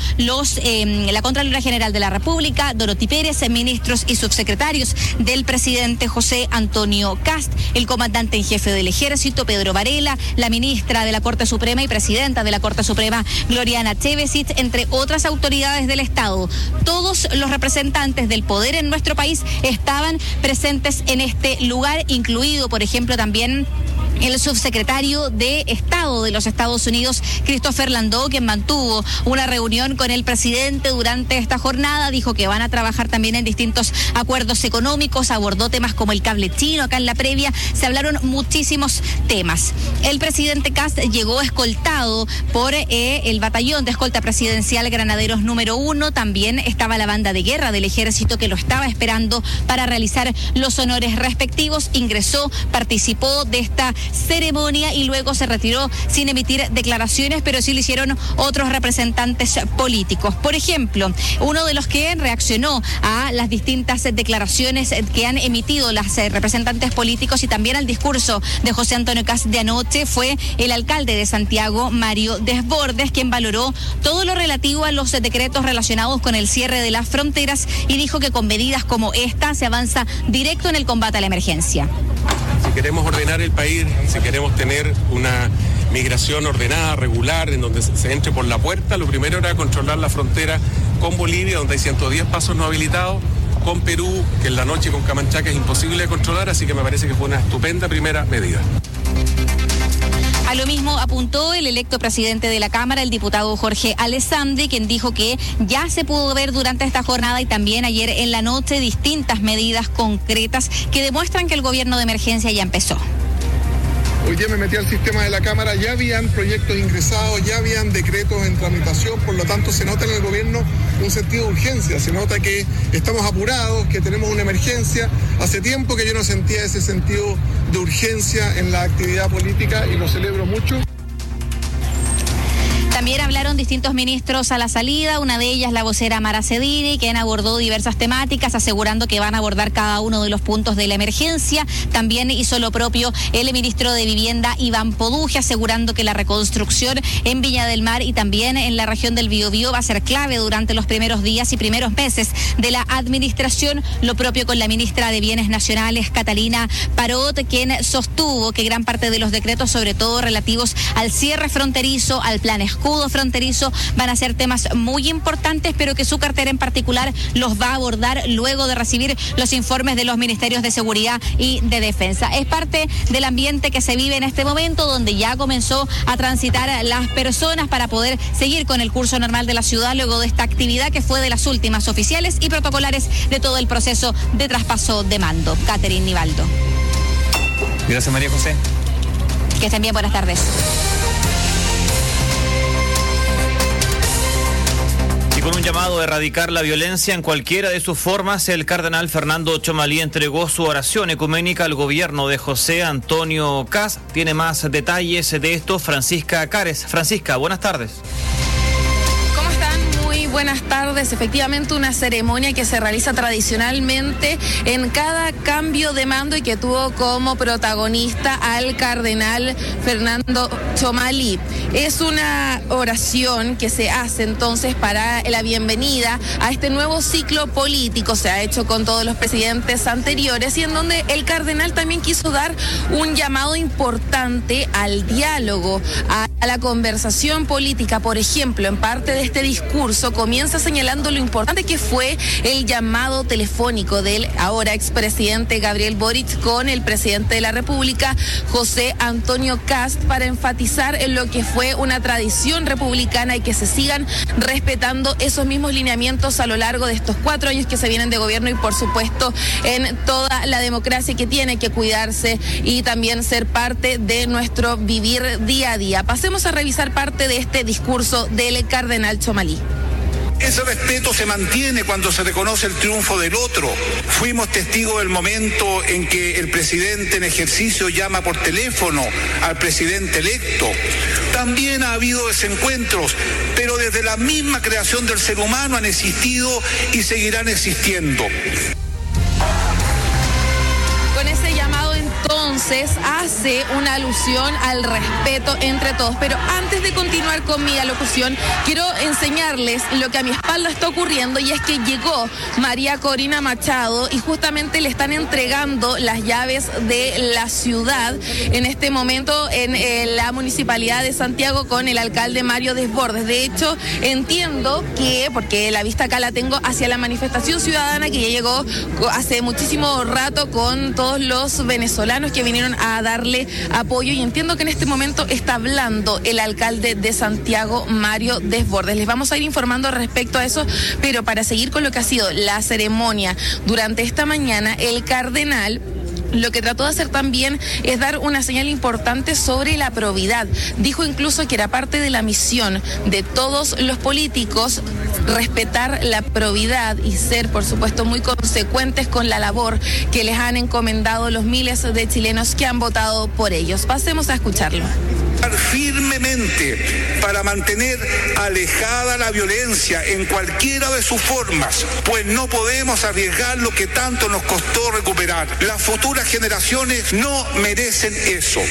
la Contralora General de la República, Dorothy Pérez, ministros y subsecretarios del presidente José Antonio Kast, el comandante en jefe del Ejército, Pedro Varela, la ministra de la Corte Suprema y presidenta de la Corte Suprema, Gloriana Chevesic, entre otras autoridades del Estado. Todos los representantes del poder en nuestro país estaban presentes en este lugar, incluido, por ejemplo, también el subsecretario de Estado de los Estados Unidos, Christopher Landau, quien mantuvo una reunión con el presidente durante esta jornada, dijo que van a trabajar también en distintos acuerdos económicos, abordó temas como el cable chino. Acá en la previa se hablaron muchísimos temas. El presidente Kast llegó escoltado por el batallón de escolta presidencial Granaderos número 1, también estaba la banda de guerra del ejército que lo estaba esperando para realizar los honores respectivos, ingresó, participó de esta ceremonia y luego se retiró sin emitir declaraciones, pero sí lo hicieron otros representantes políticos. Por ejemplo, uno de los que reaccionó a las distintas declaraciones que han emitido las representantes políticos y también al discurso de José Antonio Kast de anoche fue el alcalde de Santiago, Mario Desbordes, quien valoró todo lo relativo a los decretos relacionados con el cierre de las fronteras y dijo que con medidas como esta se avanza directo en el combate a la emergencia. Si queremos ordenar el país, si queremos tener una migración ordenada, regular, en donde se entre por la puerta, lo primero era controlar la frontera con Bolivia, donde hay 110 pasos no habilitados, con Perú, que en la noche con Camanchaca es imposible de controlar, así que me parece que fue una estupenda primera medida. A lo mismo apuntó el electo presidente de la Cámara, el diputado Jorge Alessandri, quien dijo que ya se pudo ver durante esta jornada y también ayer en la noche distintas medidas concretas que demuestran que el gobierno de emergencia ya empezó. Hoy día me metí al sistema de la Cámara, ya habían proyectos ingresados, ya habían decretos en tramitación, por lo tanto se nota en el gobierno un sentido de urgencia, se nota que estamos apurados, que tenemos una emergencia. Hace tiempo que yo no sentía ese sentido de urgencia en la actividad política y lo celebro mucho. También hablaron distintos ministros a la salida, una de ellas la vocera Mara Cedini, quien abordó diversas temáticas, asegurando que van a abordar cada uno de los puntos de la emergencia. También hizo lo propio el ministro de Vivienda, Iván Poduje, asegurando que la reconstrucción en Viña del Mar y también en la región del Biobío va a ser clave durante los primeros días y primeros meses de la administración. Lo propio con la ministra de Bienes Nacionales, Catalina Parot, quien sostuvo que gran parte de los decretos, sobre todo relativos al cierre fronterizo, al plan escudo, escudo fronterizo van a ser temas muy importantes, pero que su cartera en particular los va a abordar luego de recibir los informes de los ministerios de Seguridad y de Defensa. Es parte del ambiente que se vive en este momento, donde ya comenzó a transitar las personas para poder seguir con el curso normal de la ciudad luego de esta actividad que fue de las últimas oficiales y protocolares de todo el proceso de traspaso de mando. Catherine Nivaldo. Gracias, María José. Que estén bien, buenas tardes. Y con un llamado a erradicar la violencia en cualquiera de sus formas, el cardenal Fernando Tchomalí entregó su oración ecuménica al gobierno de José Antonio Kast. Tiene más detalles de esto Francisca Cares. Francisca, buenas tardes. Buenas tardes. Efectivamente, una ceremonia que se realiza tradicionalmente en cada cambio de mando y que tuvo como protagonista al cardenal Fernando Tchomalí. Es una oración que se hace entonces para la bienvenida a este nuevo ciclo político. Se ha hecho con todos los presidentes anteriores y en donde el cardenal también quiso dar un llamado importante al diálogo, a la conversación política. Por ejemplo, en parte de este discurso comienza señalando lo importante que fue el llamado telefónico del ahora expresidente Gabriel Boric con el presidente de la República, José Antonio Kast, para enfatizar en lo que fue una tradición republicana y que se sigan respetando esos mismos lineamientos a lo largo de estos 4 años que se vienen de gobierno y, por supuesto, en toda la democracia que tiene que cuidarse y también ser parte de nuestro vivir día a día. Pasemos a revisar parte de este discurso del cardenal Tchomalí. Ese respeto se mantiene cuando se reconoce el triunfo del otro. Fuimos testigos del momento en que el presidente en ejercicio llama por teléfono al presidente electo. También ha habido desencuentros, pero desde la misma creación del ser humano han existido y seguirán existiendo. Con ese llamado entonces hace una alusión al respeto entre todos. Pero antes de continuar con mi alocución, quiero enseñarles lo que a mi espalda está ocurriendo, y es que llegó María Corina Machado y justamente le están entregando las llaves de la ciudad en este momento en la Municipalidad de Santiago con el alcalde Mario Desbordes. De hecho, entiendo que, porque la vista acá la tengo hacia la manifestación ciudadana que ya llegó hace muchísimo rato con todos los venezolanos que vinieron a darle apoyo, y entiendo que en este momento está hablando el alcalde de Santiago, Mario Desbordes. Les vamos a ir informando respecto a eso, pero para seguir con lo que ha sido la ceremonia durante esta mañana, el cardenal lo que trató de hacer también es dar una señal importante sobre la probidad. Dijo incluso que era parte de la misión de todos los políticos respetar la probidad y ser, por supuesto, muy consecuentes con la labor que les han encomendado los miles de chilenos que han votado por ellos. Pasemos a escucharlo. Firmemente para mantener alejada la violencia en cualquiera de sus formas, pues no podemos arriesgar lo que tanto nos costó recuperar. Las futuras generaciones no merecen eso.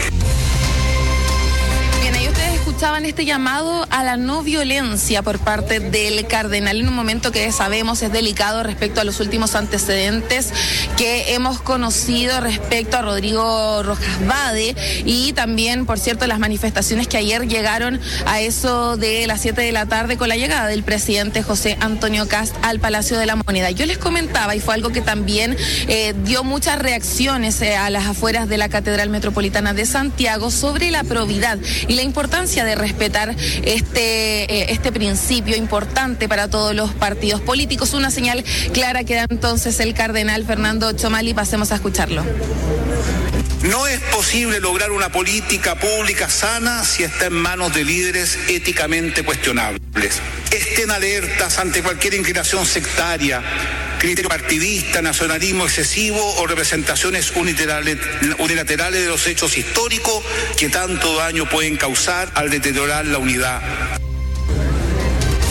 Bien, ahí ustedes escuchaban este llamado a la no violencia por parte del cardenal en un momento que sabemos es delicado respecto a los últimos antecedentes que hemos conocido respecto a Rodrigo Rojas Bade y también, por cierto, las manifestaciones que ayer llegaron a eso de las 7 de la tarde con la llegada del presidente José Antonio Kast al Palacio de la Moneda. Yo les comentaba, y fue algo que también dio muchas reacciones a las afueras de la Catedral Metropolitana de Santiago sobre la probidad y la importancia de respetar este principio importante para todos los partidos políticos. Una señal clara que da entonces el cardenal Fernando Tchomalí. Pasemos a escucharlo. No es posible lograr una política pública sana si está en manos de líderes éticamente cuestionables. Estén alertas ante cualquier inclinación sectaria, criterio partidista, nacionalismo excesivo o representaciones unilaterales de los hechos históricos que tanto daño pueden causar al deteriorar la unidad. Bien,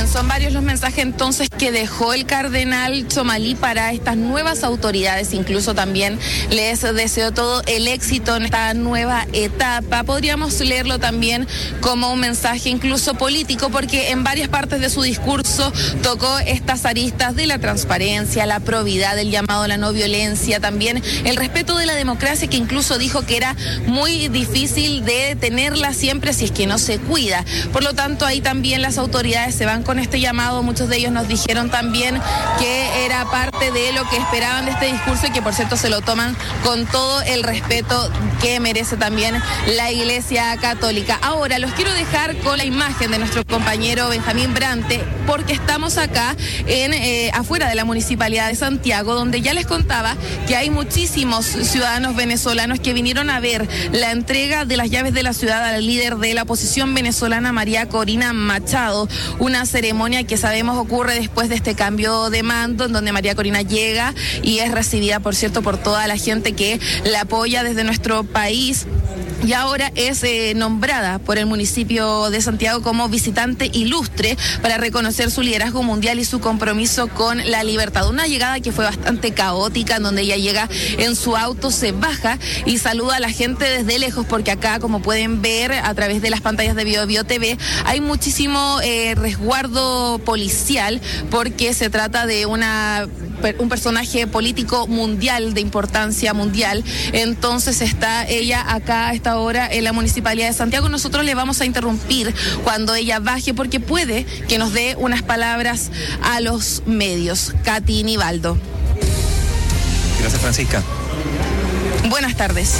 Bien, son varios los mensajes entonces que dejó el cardenal Tchomalí para estas nuevas autoridades. Incluso también les deseo todo el éxito en esta nueva etapa. Podríamos leerlo también como un mensaje incluso político, porque en varias partes de su discurso tocó estas aristas de la transparencia, la probidad, el llamado a la no violencia, también el respeto de la democracia, que incluso dijo que era muy difícil de tenerla siempre si es que no se cuida. Por lo tanto, ahí también las autoridades se van con este llamado. Muchos de ellos nos dijeron también que era parte de lo que esperaban de este discurso y que por cierto se lo toman con todo el respeto que merece también la Iglesia Católica. Ahora los quiero dejar con la imagen de nuestro compañero Benjamín Brante, porque estamos acá afuera de la Municipalidad de Santiago, donde ya les contaba que hay muchísimos ciudadanos venezolanos que vinieron a ver la entrega de las llaves de la ciudad al líder de la oposición venezolana, María Corina Machado, una ceremonia que sabemos ocurre después de este cambio de mando, en donde María Corina llega y es recibida, por cierto, por toda la gente que la apoya desde nuestro país. Y ahora es nombrada por el municipio de Santiago como visitante ilustre para reconocer su liderazgo mundial y su compromiso con la libertad. Una llegada que fue bastante caótica, en donde ella llega en su auto, se baja y saluda a la gente desde lejos, porque acá, como pueden ver a través de las pantallas de Bio TV, hay muchísimo resguardo policial, porque se trata de un personaje político mundial, de importancia mundial. Entonces está ella acá a esta hora en la Municipalidad de Santiago. Nosotros le vamos a interrumpir cuando ella baje, porque puede que nos dé unas palabras a los medios. Katy Nivaldo. Gracias, Francisca. Buenas tardes.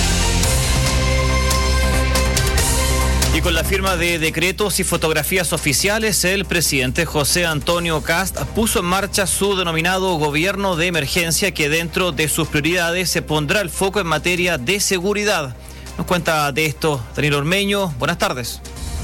Y con la firma de decretos y fotografías oficiales, el presidente José Antonio Kast puso en marcha su denominado gobierno de emergencia, que dentro de sus prioridades se pondrá el foco en materia de seguridad. Nos cuenta de esto Daniel Ormeño. Buenas tardes.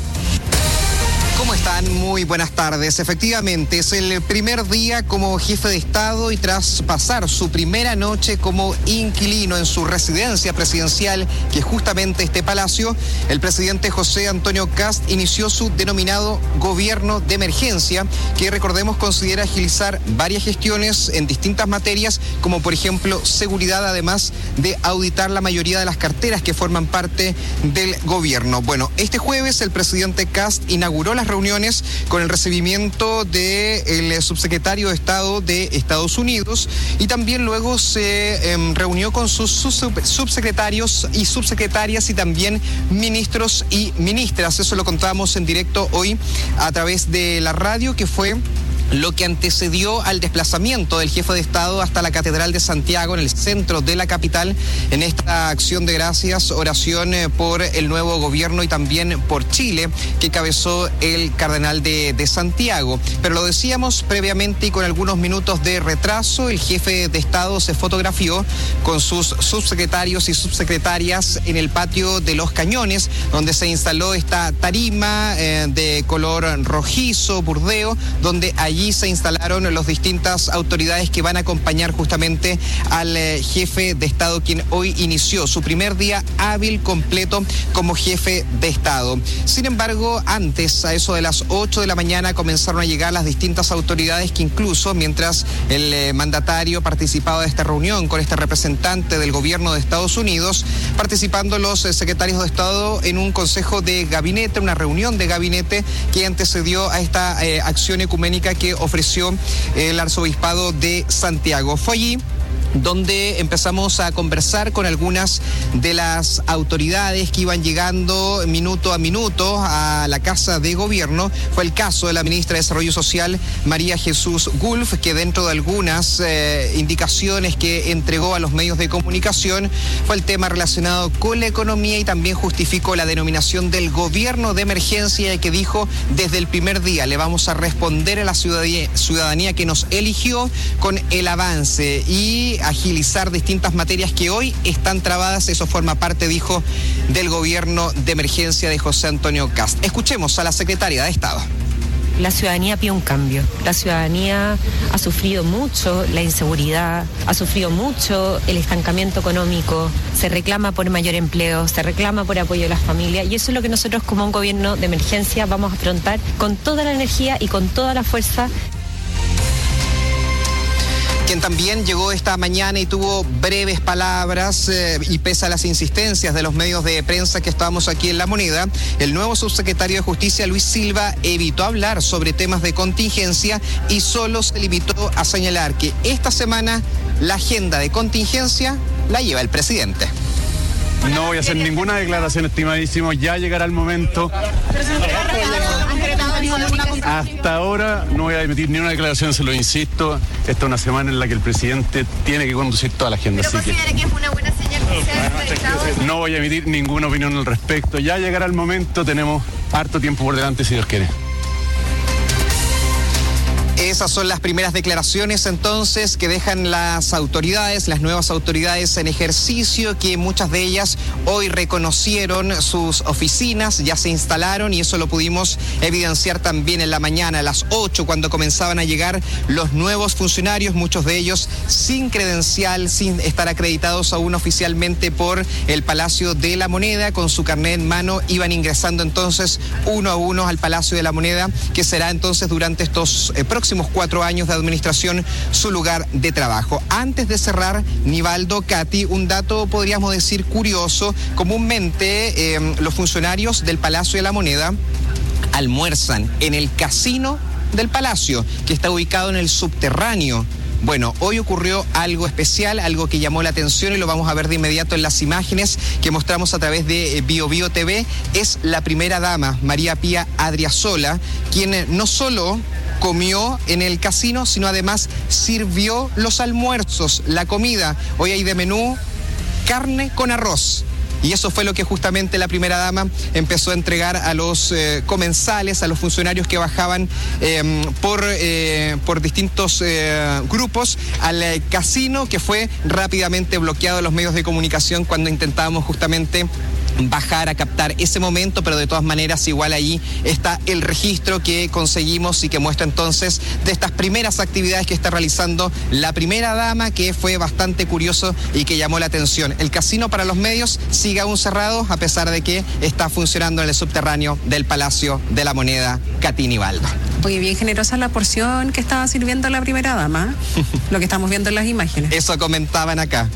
¿Cómo están? Muy buenas tardes. Efectivamente, es el primer día como jefe de Estado y tras pasar su primera noche como inquilino en su residencia presidencial, que es justamente este palacio, el presidente José Antonio Kast inició su denominado gobierno de emergencia, que recordemos considera agilizar varias gestiones en distintas materias, como por ejemplo seguridad, además de auditar la mayoría de las carteras que forman parte del gobierno. Bueno, este jueves el presidente Kast inauguró las reuniones con el recibimiento del subsecretario de Estado de Estados Unidos, y también luego se reunió con sus subsecretarios y subsecretarias y también ministros y ministras. Eso lo contábamos en directo hoy a través de la radio, que fue lo que antecedió al desplazamiento del jefe de Estado hasta la Catedral de Santiago, en el centro de la capital, en esta acción de gracias, oración por el nuevo gobierno y también por Chile, que cabezó el cardenal de Santiago. Pero lo decíamos previamente y con algunos minutos de retraso, el jefe de Estado se fotografió con sus subsecretarios y subsecretarias en el patio de Los Cañones, donde se instaló esta tarima de color rojizo, burdeo, donde allí se instalaron las distintas autoridades que van a acompañar justamente al jefe de Estado, quien hoy inició su primer día hábil completo como jefe de Estado. Sin embargo, antes, a eso de las 8 de la mañana, comenzaron a llegar las distintas autoridades, que incluso mientras el mandatario participaba de esta reunión con este representante del gobierno de Estados Unidos, participando los secretarios de Estado en un consejo de gabinete, una reunión de gabinete que antecedió a esta acción ecuménica que ofreció el arzobispado de Santiago. Fue allí donde empezamos a conversar con algunas de las autoridades que iban llegando minuto a minuto a la Casa de Gobierno. Fue el caso de la ministra de Desarrollo Social, María Jesús Gulf, que dentro de algunas indicaciones que entregó a los medios de comunicación fue el tema relacionado con la economía, y también justificó la denominación del gobierno de emergencia, que dijo: desde el primer día le vamos a responder a la ciudadanía que nos eligió con el avance y agilizar distintas materias que hoy están trabadas. Eso forma parte, dijo, del gobierno de emergencia de José Antonio Kast. Escuchemos a la secretaria de Estado. La ciudadanía pide un cambio. La ciudadanía ha sufrido mucho la inseguridad, ha sufrido mucho el estancamiento económico, se reclama por mayor empleo, se reclama por apoyo a las familias, y eso es lo que nosotros como un gobierno de emergencia vamos a afrontar con toda la energía y con toda la fuerza. Quien también llegó esta mañana y tuvo breves palabras y pese a las insistencias de los medios de prensa que estábamos aquí en La Moneda, el nuevo subsecretario de Justicia, Luis Silva, evitó hablar sobre temas de contingencia y solo se limitó a señalar que esta semana la agenda de contingencia la lleva el presidente. No voy a hacer ninguna declaración, estimadísimo, ya llegará el momento. Hasta ahora no voy a emitir ni una declaración, se lo insisto. Esta es una semana en la que el presidente tiene que conducir toda la agenda. ¿Pero considera que es una buena señal que sea despertado? No voy a emitir ninguna opinión al respecto. Ya llegará el momento, tenemos harto tiempo por delante si Dios quiere. Esas son las primeras declaraciones entonces que dejan las autoridades, las nuevas autoridades en ejercicio, que muchas de ellas hoy reconocieron sus oficinas, ya se instalaron, y eso lo pudimos evidenciar también en la mañana a las 8 cuando comenzaban a llegar los nuevos funcionarios, muchos de ellos sin credencial, sin estar acreditados aún oficialmente por el Palacio de la Moneda, con su carnet en mano iban ingresando entonces uno a uno al Palacio de la Moneda, que será entonces durante estos próximos 4 años de administración su lugar de trabajo. Antes de cerrar, Nivaldo, Katy, un dato podríamos decir curioso. Comúnmente los funcionarios del Palacio de la Moneda almuerzan en el casino del Palacio, que está ubicado en el subterráneo. Bueno, hoy ocurrió algo especial, algo que llamó la atención y lo vamos a ver de inmediato en las imágenes que mostramos a través de Bio Bio TV. Es la primera dama, María Pía Adriasola, quien no solo comió en el casino, sino además sirvió los almuerzos, la comida. Hoy hay de menú carne con arroz. Y eso fue lo que justamente la primera dama empezó a entregar a los comensales, a los funcionarios que bajaban por distintos grupos al casino, que fue rápidamente bloqueado a los medios de comunicación cuando intentábamos justamente bajar a captar ese momento, pero de todas maneras igual ahí está el registro que conseguimos y que muestra entonces de estas primeras actividades que está realizando la primera dama, que fue bastante curioso y que llamó la atención. El casino para los medios sigue aún cerrado a pesar de que está funcionando en el subterráneo del Palacio de la Moneda. Katy, Nivaldo. Oye, bien generosa la porción que estaba sirviendo la primera dama, lo que estamos viendo en las imágenes. Eso comentaban acá.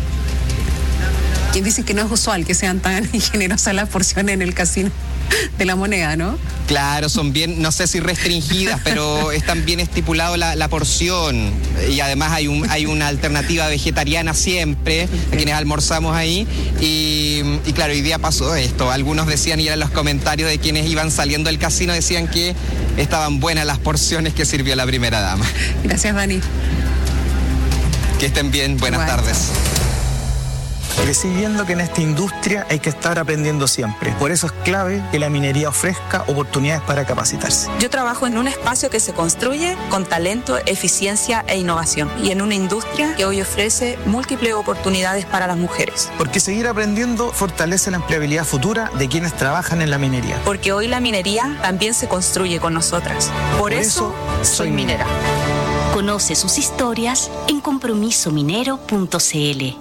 Y dicen que no es usual que sean tan generosas las porciones en el casino de la Moneda, ¿no? Claro, son bien, no sé si restringidas, pero están bien estipulado la porción. Y además hay una alternativa vegetariana siempre, a quienes almorzamos ahí. Y claro, hoy día pasó esto. Algunos decían, y eran los comentarios de quienes iban saliendo del casino, decían que estaban buenas las porciones que sirvió la primera dama. Gracias, Dani. Que estén bien, buenas tardes. Crecí viendo que en esta industria hay que estar aprendiendo siempre. Por eso es clave que la minería ofrezca oportunidades para capacitarse. Yo trabajo en un espacio que se construye con talento, eficiencia e innovación, y en una industria que hoy ofrece múltiples oportunidades para las mujeres. Porque seguir aprendiendo fortalece la empleabilidad futura de quienes trabajan en la minería. Porque hoy la minería también se construye con nosotras. Por eso soy minera. Conoce sus historias en compromisominero.cl.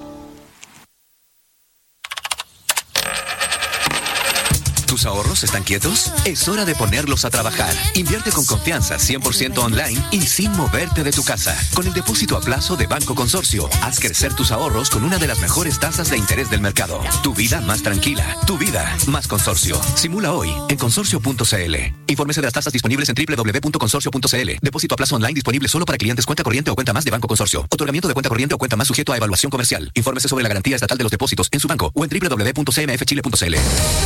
¿Tus ahorros están quietos? Es hora de ponerlos a trabajar. Invierte con confianza 100% online y sin moverte de tu casa. Con el depósito a plazo de Banco Consorcio, haz crecer tus ahorros con una de las mejores tasas de interés del mercado. Tu vida más tranquila. Tu vida más Consorcio. Simula hoy en consorcio.cl. Infórmese de las tasas disponibles en www.consorcio.cl. Depósito a plazo online disponible solo para clientes cuenta corriente o cuenta más de Banco Consorcio. Otorgamiento de cuenta corriente o cuenta más sujeto a evaluación comercial. Infórmese sobre la garantía estatal de los depósitos en su banco o en www.cmfchile.cl.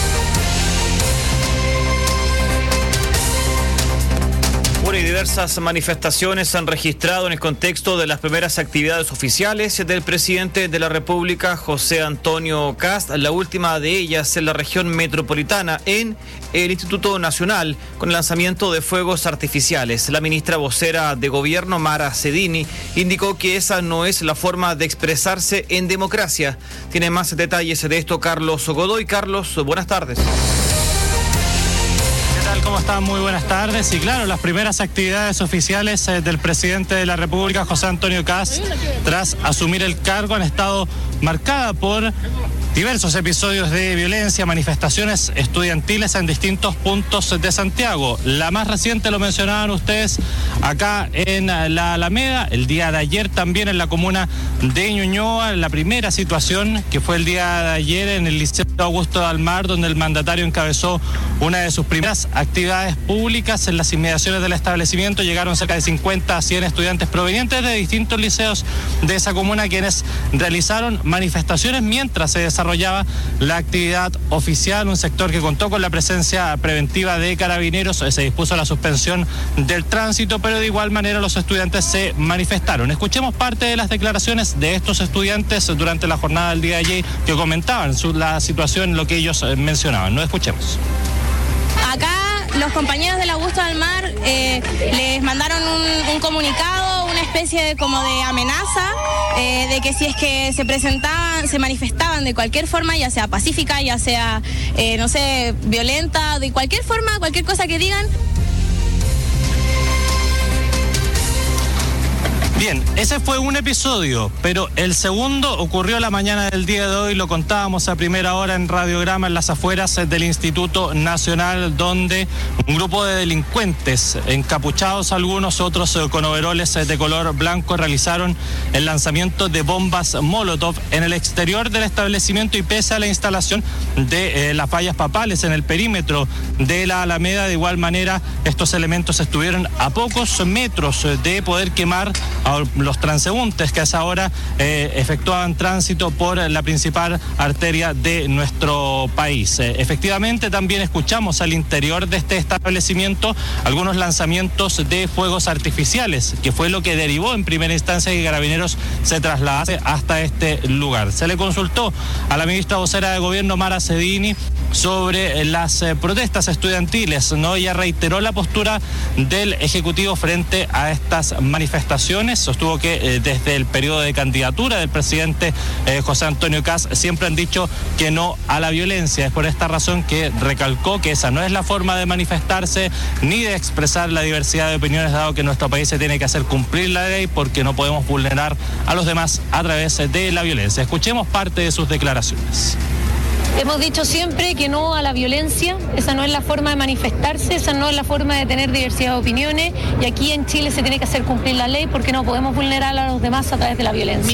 Y diversas manifestaciones se han registrado en el contexto de las primeras actividades oficiales del presidente de la República, José Antonio Kast, la última de ellas en la región metropolitana, en el Instituto Nacional, con el lanzamiento de fuegos artificiales. La ministra vocera de Gobierno, Mara Cedini, indicó que esa no es la forma de expresarse en democracia. Tiene más detalles de esto Carlos Godoy. Carlos, buenas tardes. ¿Cómo están? Muy buenas tardes. Y claro, las primeras actividades oficiales del presidente de la República, José Antonio Kast, tras asumir el cargo, han estado marcadas por diversos episodios de violencia, manifestaciones estudiantiles en distintos puntos de Santiago. La más reciente, lo mencionaban ustedes, acá en la Alameda, el día de ayer también en la comuna de Ñuñoa, la primera situación que fue el día de ayer en el Liceo Augusto Dalmar, donde el mandatario encabezó una de sus primeras actividades públicas en las inmediaciones del establecimiento. Llegaron cerca de 50 a 100 estudiantes provenientes de distintos liceos de esa comuna, quienes realizaron manifestaciones mientras se desarrollaba la actividad oficial. Un sector que contó con la presencia preventiva de carabineros. Se dispuso la suspensión del tránsito, pero de igual manera los estudiantes se manifestaron. Escuchemos parte de las declaraciones de estos estudiantes durante la jornada del día de ayer, que comentaban la situación, lo que ellos mencionaban. No escuchemos. Acá los compañeros del Augusto Dalmar les mandaron un comunicado, una especie de como de amenaza, de que si es que se presentaban, se manifestaban de cualquier forma, ya sea pacífica, ya sea, no sé, violenta, de cualquier forma, cualquier cosa que digan. Bien, ese fue un episodio, pero el segundo ocurrió la mañana del día de hoy, lo contábamos a primera hora en Radiograma, en las afueras del Instituto Nacional, donde un grupo de delincuentes, encapuchados algunos, otros con overoles de color blanco, realizaron el lanzamiento de bombas Molotov en el exterior del establecimiento, y pese a la instalación de las vallas papales en el perímetro de la Alameda, de igual manera estos elementos estuvieron a pocos metros de poder quemar a los transeúntes que a esa hora efectuaban tránsito por la principal arteria de nuestro país. Efectivamente, también escuchamos al interior de este establecimiento algunos lanzamientos de fuegos artificiales, que fue lo que derivó en primera instancia que Carabineros se trasladase hasta este lugar. Se le consultó a la ministra vocera de Gobierno, Mara Cedini, sobre las protestas estudiantiles, ¿no? Ella reiteró la postura del Ejecutivo frente a estas manifestaciones. Sostuvo que desde el periodo de candidatura del presidente José Antonio Kast siempre han dicho que no a la violencia. Es por esta razón que recalcó que esa no es la forma de manifestarse ni de expresar la diversidad de opiniones, dado que en nuestro país se tiene que hacer cumplir la ley, porque no podemos vulnerar a los demás a través de la violencia. Escuchemos parte de sus declaraciones. Hemos dicho siempre que no a la violencia, esa no es la forma de manifestarse, esa no es la forma de tener diversidad de opiniones, y aquí en Chile se tiene que hacer cumplir la ley, porque no podemos vulnerar a los demás a través de la violencia.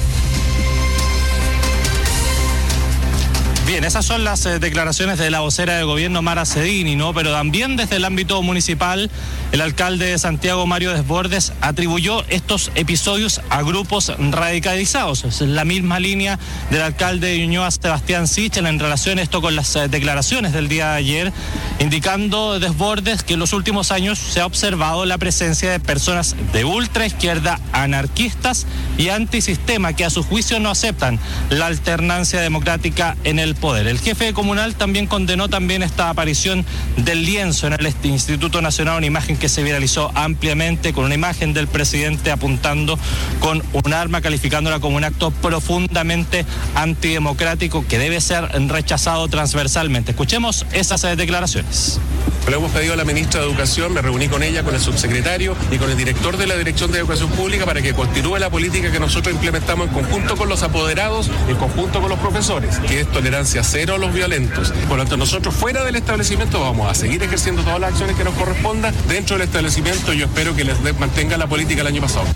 Bien, esas son las declaraciones de la vocera de Gobierno, Mara Cedini, ¿no? Pero también desde el ámbito municipal, el alcalde de Santiago, Mario Desbordes, atribuyó estos episodios a grupos radicalizados. Es la misma línea del alcalde de Ñuñoa, Sebastián Sichel, en relación a esto con las declaraciones del día de ayer, indicando Desbordes que en los últimos años se ha observado la presencia de personas de ultraizquierda, anarquistas y antisistema, que a su juicio no aceptan la alternancia democrática en el poder. El jefe comunal también condenó esta aparición del lienzo en el Instituto Nacional, una imagen que se viralizó ampliamente, con una imagen del presidente apuntando con un arma, calificándola como un acto profundamente antidemocrático que debe ser rechazado transversalmente. Escuchemos esas declaraciones. Le hemos pedido a la ministra de Educación, me reuní con ella, con el subsecretario y con el director de la Dirección de Educación Pública para que continúe la política que nosotros implementamos en conjunto con los apoderados, en conjunto con los profesores, que es tolerancia cero a los violentos. Por lo tanto, nosotros fuera del establecimiento vamos a seguir ejerciendo todas las acciones que nos correspondan. Dentro del establecimiento yo espero que les mantenga la política el año pasado.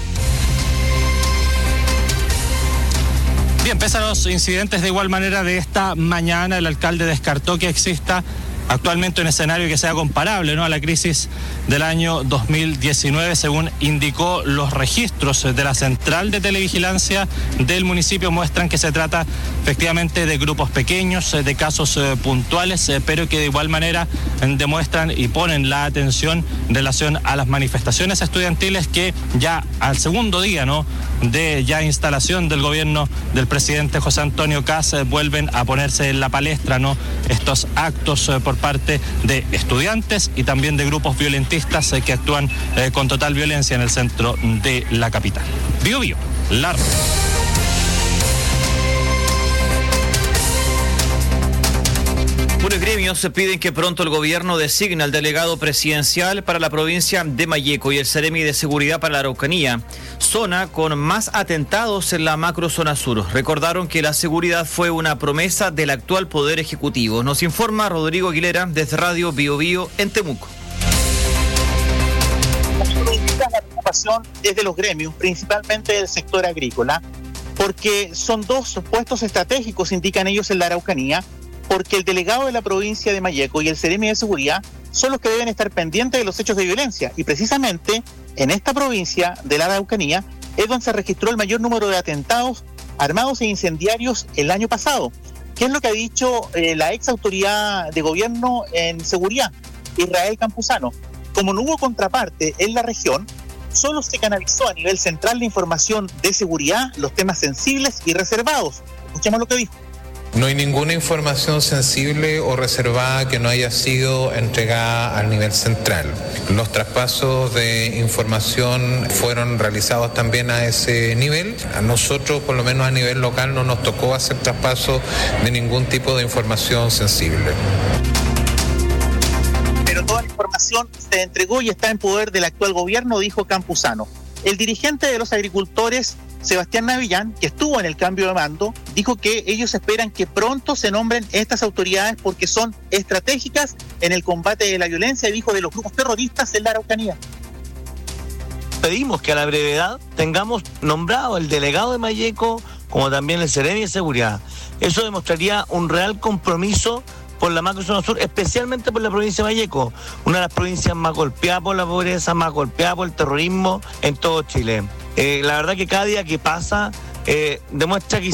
Bien, pese a los incidentes de igual manera de esta mañana, el alcalde descartó que exista actualmente un escenario que sea comparable, ¿no?, a la crisis del año 2019, según indicó. Los registros de la central de televigilancia del municipio muestran que se trata efectivamente de grupos pequeños, de casos puntuales, pero que de igual manera demuestran y ponen la atención en relación a las manifestaciones estudiantiles que ya al segundo día, ¿no?, de ya instalación del gobierno del presidente José Antonio Kast, vuelven a ponerse en la palestra, ¿no?, estos actos por parte de estudiantes y también de grupos violentistas que actúan con total violencia en el centro de la capital. Bio Bio, la... Bueno, gremio gremios se piden que pronto el gobierno designe al delegado presidencial para la provincia de Malleco y el Seremi de Seguridad para la Araucanía, zona con más atentados en la macrozona sur. Recordaron que la seguridad fue una promesa del actual Poder Ejecutivo. Nos informa Rodrigo Aguilera desde Radio Bio Bio en Temuco. La preocupación es de los gremios, principalmente del sector agrícola, porque son dos puestos estratégicos, indican ellos, en la Araucanía, porque el delegado de la provincia de Malleco y el Seremi de Seguridad son los que deben estar pendientes de los hechos de violencia, y precisamente en esta provincia de la Araucanía es donde se registró el mayor número de atentados armados e incendiarios el año pasado. ¿Qué es lo que ha dicho la ex autoridad de gobierno en seguridad, Israel Campuzano? Como no hubo contraparte en la región, solo se canalizó a nivel central la información de seguridad, los temas sensibles y reservados. Escuchemos lo que dijo. No hay ninguna información sensible o reservada que no haya sido entregada al nivel central. Los traspasos de información fueron realizados también a ese nivel. A nosotros, por lo menos a nivel local, no nos tocó hacer traspaso de ningún tipo de información sensible. Pero toda la información se entregó y está en poder del actual gobierno, dijo Campuzano. El dirigente de los agricultores, Sebastián Navillán, que estuvo en el cambio de mando, dijo que ellos esperan que pronto se nombren estas autoridades porque son estratégicas en el combate de la violencia, y dijo, de los grupos terroristas en la Araucanía. Pedimos que a la brevedad tengamos nombrado el delegado de Malleco como también el Seremi de Seguridad. Eso demostraría un real compromiso por la macrozona sur, especialmente por la provincia de Malleco, una de las provincias más golpeadas por la pobreza, más golpeada por el terrorismo en todo Chile. La verdad que cada día que pasa demuestra que